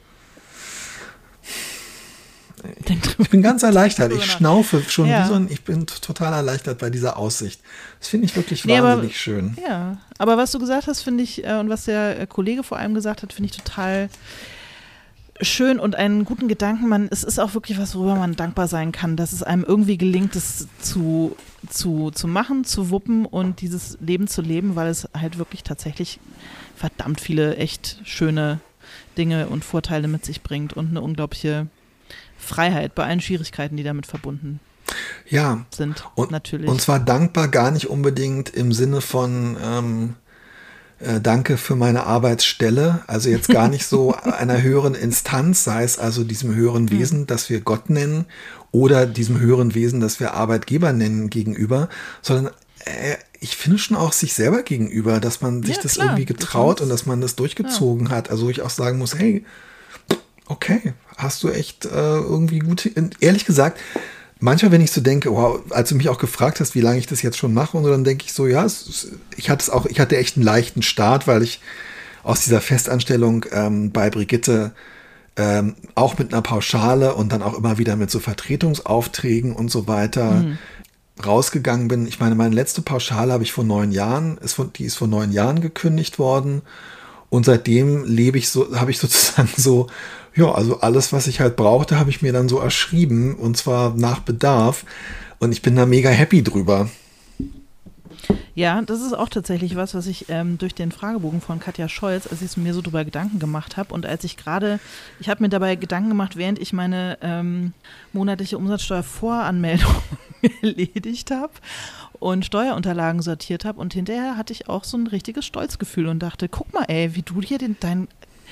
Ich bin ganz erleichtert. Ich schnaufe schon ja. wie so ein, ich bin total erleichtert bei dieser Aussicht. Das finde ich wirklich nee, wahnsinnig aber, schön. Ja, aber was du gesagt hast, finde ich, äh, und was der Kollege vor allem gesagt hat, finde ich total schön und einen guten Gedanken. Man, es ist auch wirklich was, worüber man dankbar sein kann, dass es einem irgendwie gelingt, das zu, zu, zu machen, zu wuppen und dieses Leben zu leben, weil es halt wirklich tatsächlich verdammt viele echt schöne Dinge und Vorteile mit sich bringt und eine unglaubliche Freiheit bei allen Schwierigkeiten, die damit verbunden ja. sind. Und, natürlich. Und zwar dankbar gar nicht unbedingt im Sinne von ähm, äh, Danke für meine Arbeitsstelle, also jetzt gar nicht so einer höheren Instanz, sei es also diesem höheren Wesen, mhm. das wir Gott nennen, oder diesem höheren Wesen, das wir Arbeitgeber nennen gegenüber, sondern äh, ich finde schon auch sich selber gegenüber, dass man sich ja, das klar. irgendwie getraut das und dass man das durchgezogen ja. hat. Also ich auch sagen muss, hey, okay, hast du echt äh, irgendwie gut, ehrlich gesagt, manchmal, wenn ich so denke, wow, als du mich auch gefragt hast, wie lange ich das jetzt schon mache, und so, dann denke ich so, ja, es, ich hatte es auch, ich hatte echt einen leichten Start, weil ich aus dieser Festanstellung ähm, bei Brigitte ähm, auch mit einer Pauschale und dann auch immer wieder mit so Vertretungsaufträgen und so weiter mhm. rausgegangen bin. Ich meine, meine letzte Pauschale habe ich vor neun Jahren, ist von, die ist vor neun Jahren gekündigt worden. Und seitdem lebe ich so, habe ich sozusagen so, ja, also alles, was ich halt brauchte, habe ich mir dann so erschrieben, und zwar nach Bedarf. Und ich bin da mega happy drüber. Ja, das ist auch tatsächlich was, was ich ähm, durch den Fragebogen von Katja Scholz, als ich mir so drüber Gedanken gemacht habe und als ich gerade, ich habe mir dabei Gedanken gemacht, während ich meine ähm, monatliche Umsatzsteuervoranmeldung erledigt habe und Steuerunterlagen sortiert habe, und hinterher hatte ich auch so ein richtiges Stolzgefühl und dachte, guck mal ey, wie du hier den, dein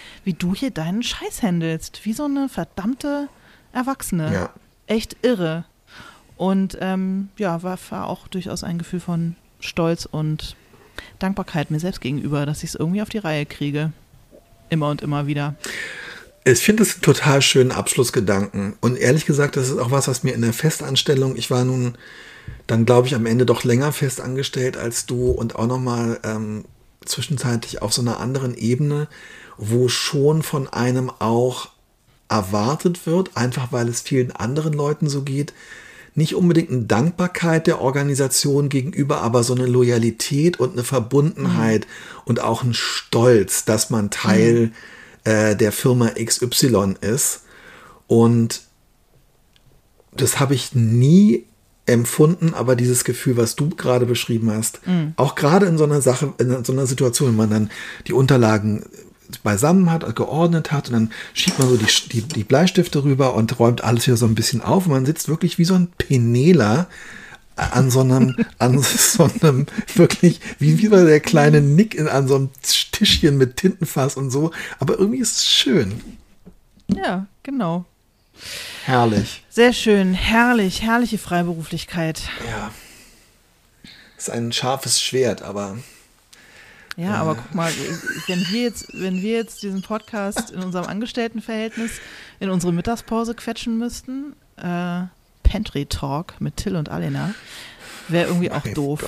wie du hier deinen Scheiß handelst. Wie so eine verdammte Erwachsene. Ja. Echt irre. Und ähm, ja, war, war auch durchaus ein Gefühl von Stolz und Dankbarkeit mir selbst gegenüber, dass ich es irgendwie auf die Reihe kriege. Immer und immer wieder. Ich finde es einen total schönen Abschlussgedanken. Und ehrlich gesagt, das ist auch was, was mir in der Festanstellung, ich war nun dann, glaube ich, am Ende doch länger fest angestellt als du und auch nochmal ähm, zwischenzeitlich auf so einer anderen Ebene, wo schon von einem auch erwartet wird, einfach weil es vielen anderen Leuten so geht, nicht unbedingt eine Dankbarkeit der Organisation gegenüber, aber so eine Loyalität und eine Verbundenheit mhm. und auch ein Stolz, dass man Teil mhm. äh, der Firma X Y ist. Und das habe ich nie empfunden, aber dieses Gefühl, was du gerade beschrieben hast, mhm. auch gerade in so einer Sache, in so einer Situation, wenn man dann die Unterlagen beisammen hat, geordnet hat und dann schiebt man so die, die, die Bleistifte rüber und räumt alles wieder so ein bisschen auf und man sitzt wirklich wie so ein Penela an so einem, an so einem wirklich, wie, wie bei der kleine Nick in, an so einem Tischchen mit Tintenfass und so, aber irgendwie ist es schön. Ja, genau. Herrlich. Sehr schön, herrlich, herrliche Freiberuflichkeit. Ja. Ist ein scharfes Schwert, aber ja, aber guck mal, wenn wir jetzt, wenn wir jetzt diesen Podcast in unserem Angestelltenverhältnis in unsere Mittagspause quetschen müssten, äh, Pantry Talk mit Till und Alena, wäre irgendwie auch mein doof.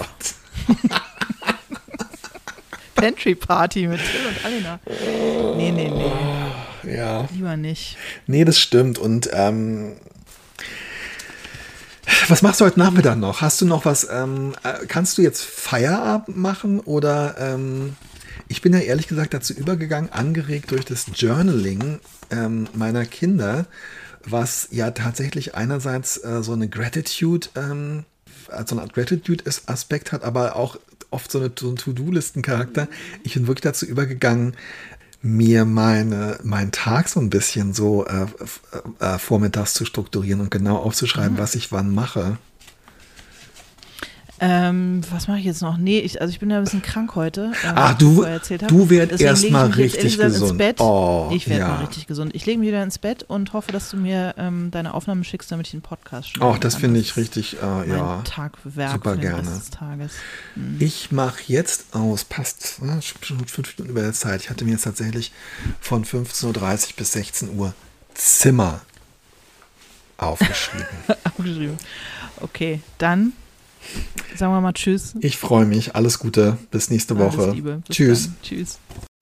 Pantry Party mit Till und Alena. Nee, nee, nee. Ja. Lieber nicht. Nee, das stimmt. Und ähm, was machst du heute Nachmittag noch? Hast du noch was, ähm, kannst du jetzt Feierabend machen oder ähm, ich bin ja ehrlich gesagt dazu übergegangen, angeregt durch das Journaling ähm, meiner Kinder, was ja tatsächlich einerseits äh, so eine Gratitude, ähm, so eine Art Gratitude-Aspekt hat, aber auch oft so, eine, so einen To-Do-Listen-Charakter. Ich bin wirklich dazu übergegangen, mir meine, meinen Tag so ein bisschen so äh, äh, vormittags zu strukturieren und genau aufzuschreiben, mhm. was ich wann mache. Ähm, was mache ich jetzt noch? Nee, ich, also ich bin ja ein bisschen krank heute. Äh, Ach, du, du wirst erstmal richtig gesund. Ins Bett. Oh, ich werde ja. mal richtig gesund. Ich lege mich wieder ins Bett und hoffe, dass du mir ähm, deine Aufnahmen schickst, damit ich den Podcast schneiden kann. Oh, das finde ich das richtig, äh, ja, Tagwerk super für den gerne. Rest des Tages. Mhm. Ich mache jetzt aus, passt äh, schon fünf Minuten über der Zeit. Ich hatte mir jetzt tatsächlich von fünfzehn Uhr dreißig bis sechzehn Uhr Zimmer aufgeschrieben. aufgeschrieben. Okay, dann sagen wir mal Tschüss. Ich freue mich. Alles Gute. Bis nächste Woche. Alles Liebe. Bis Tschüss. Dann. Tschüss.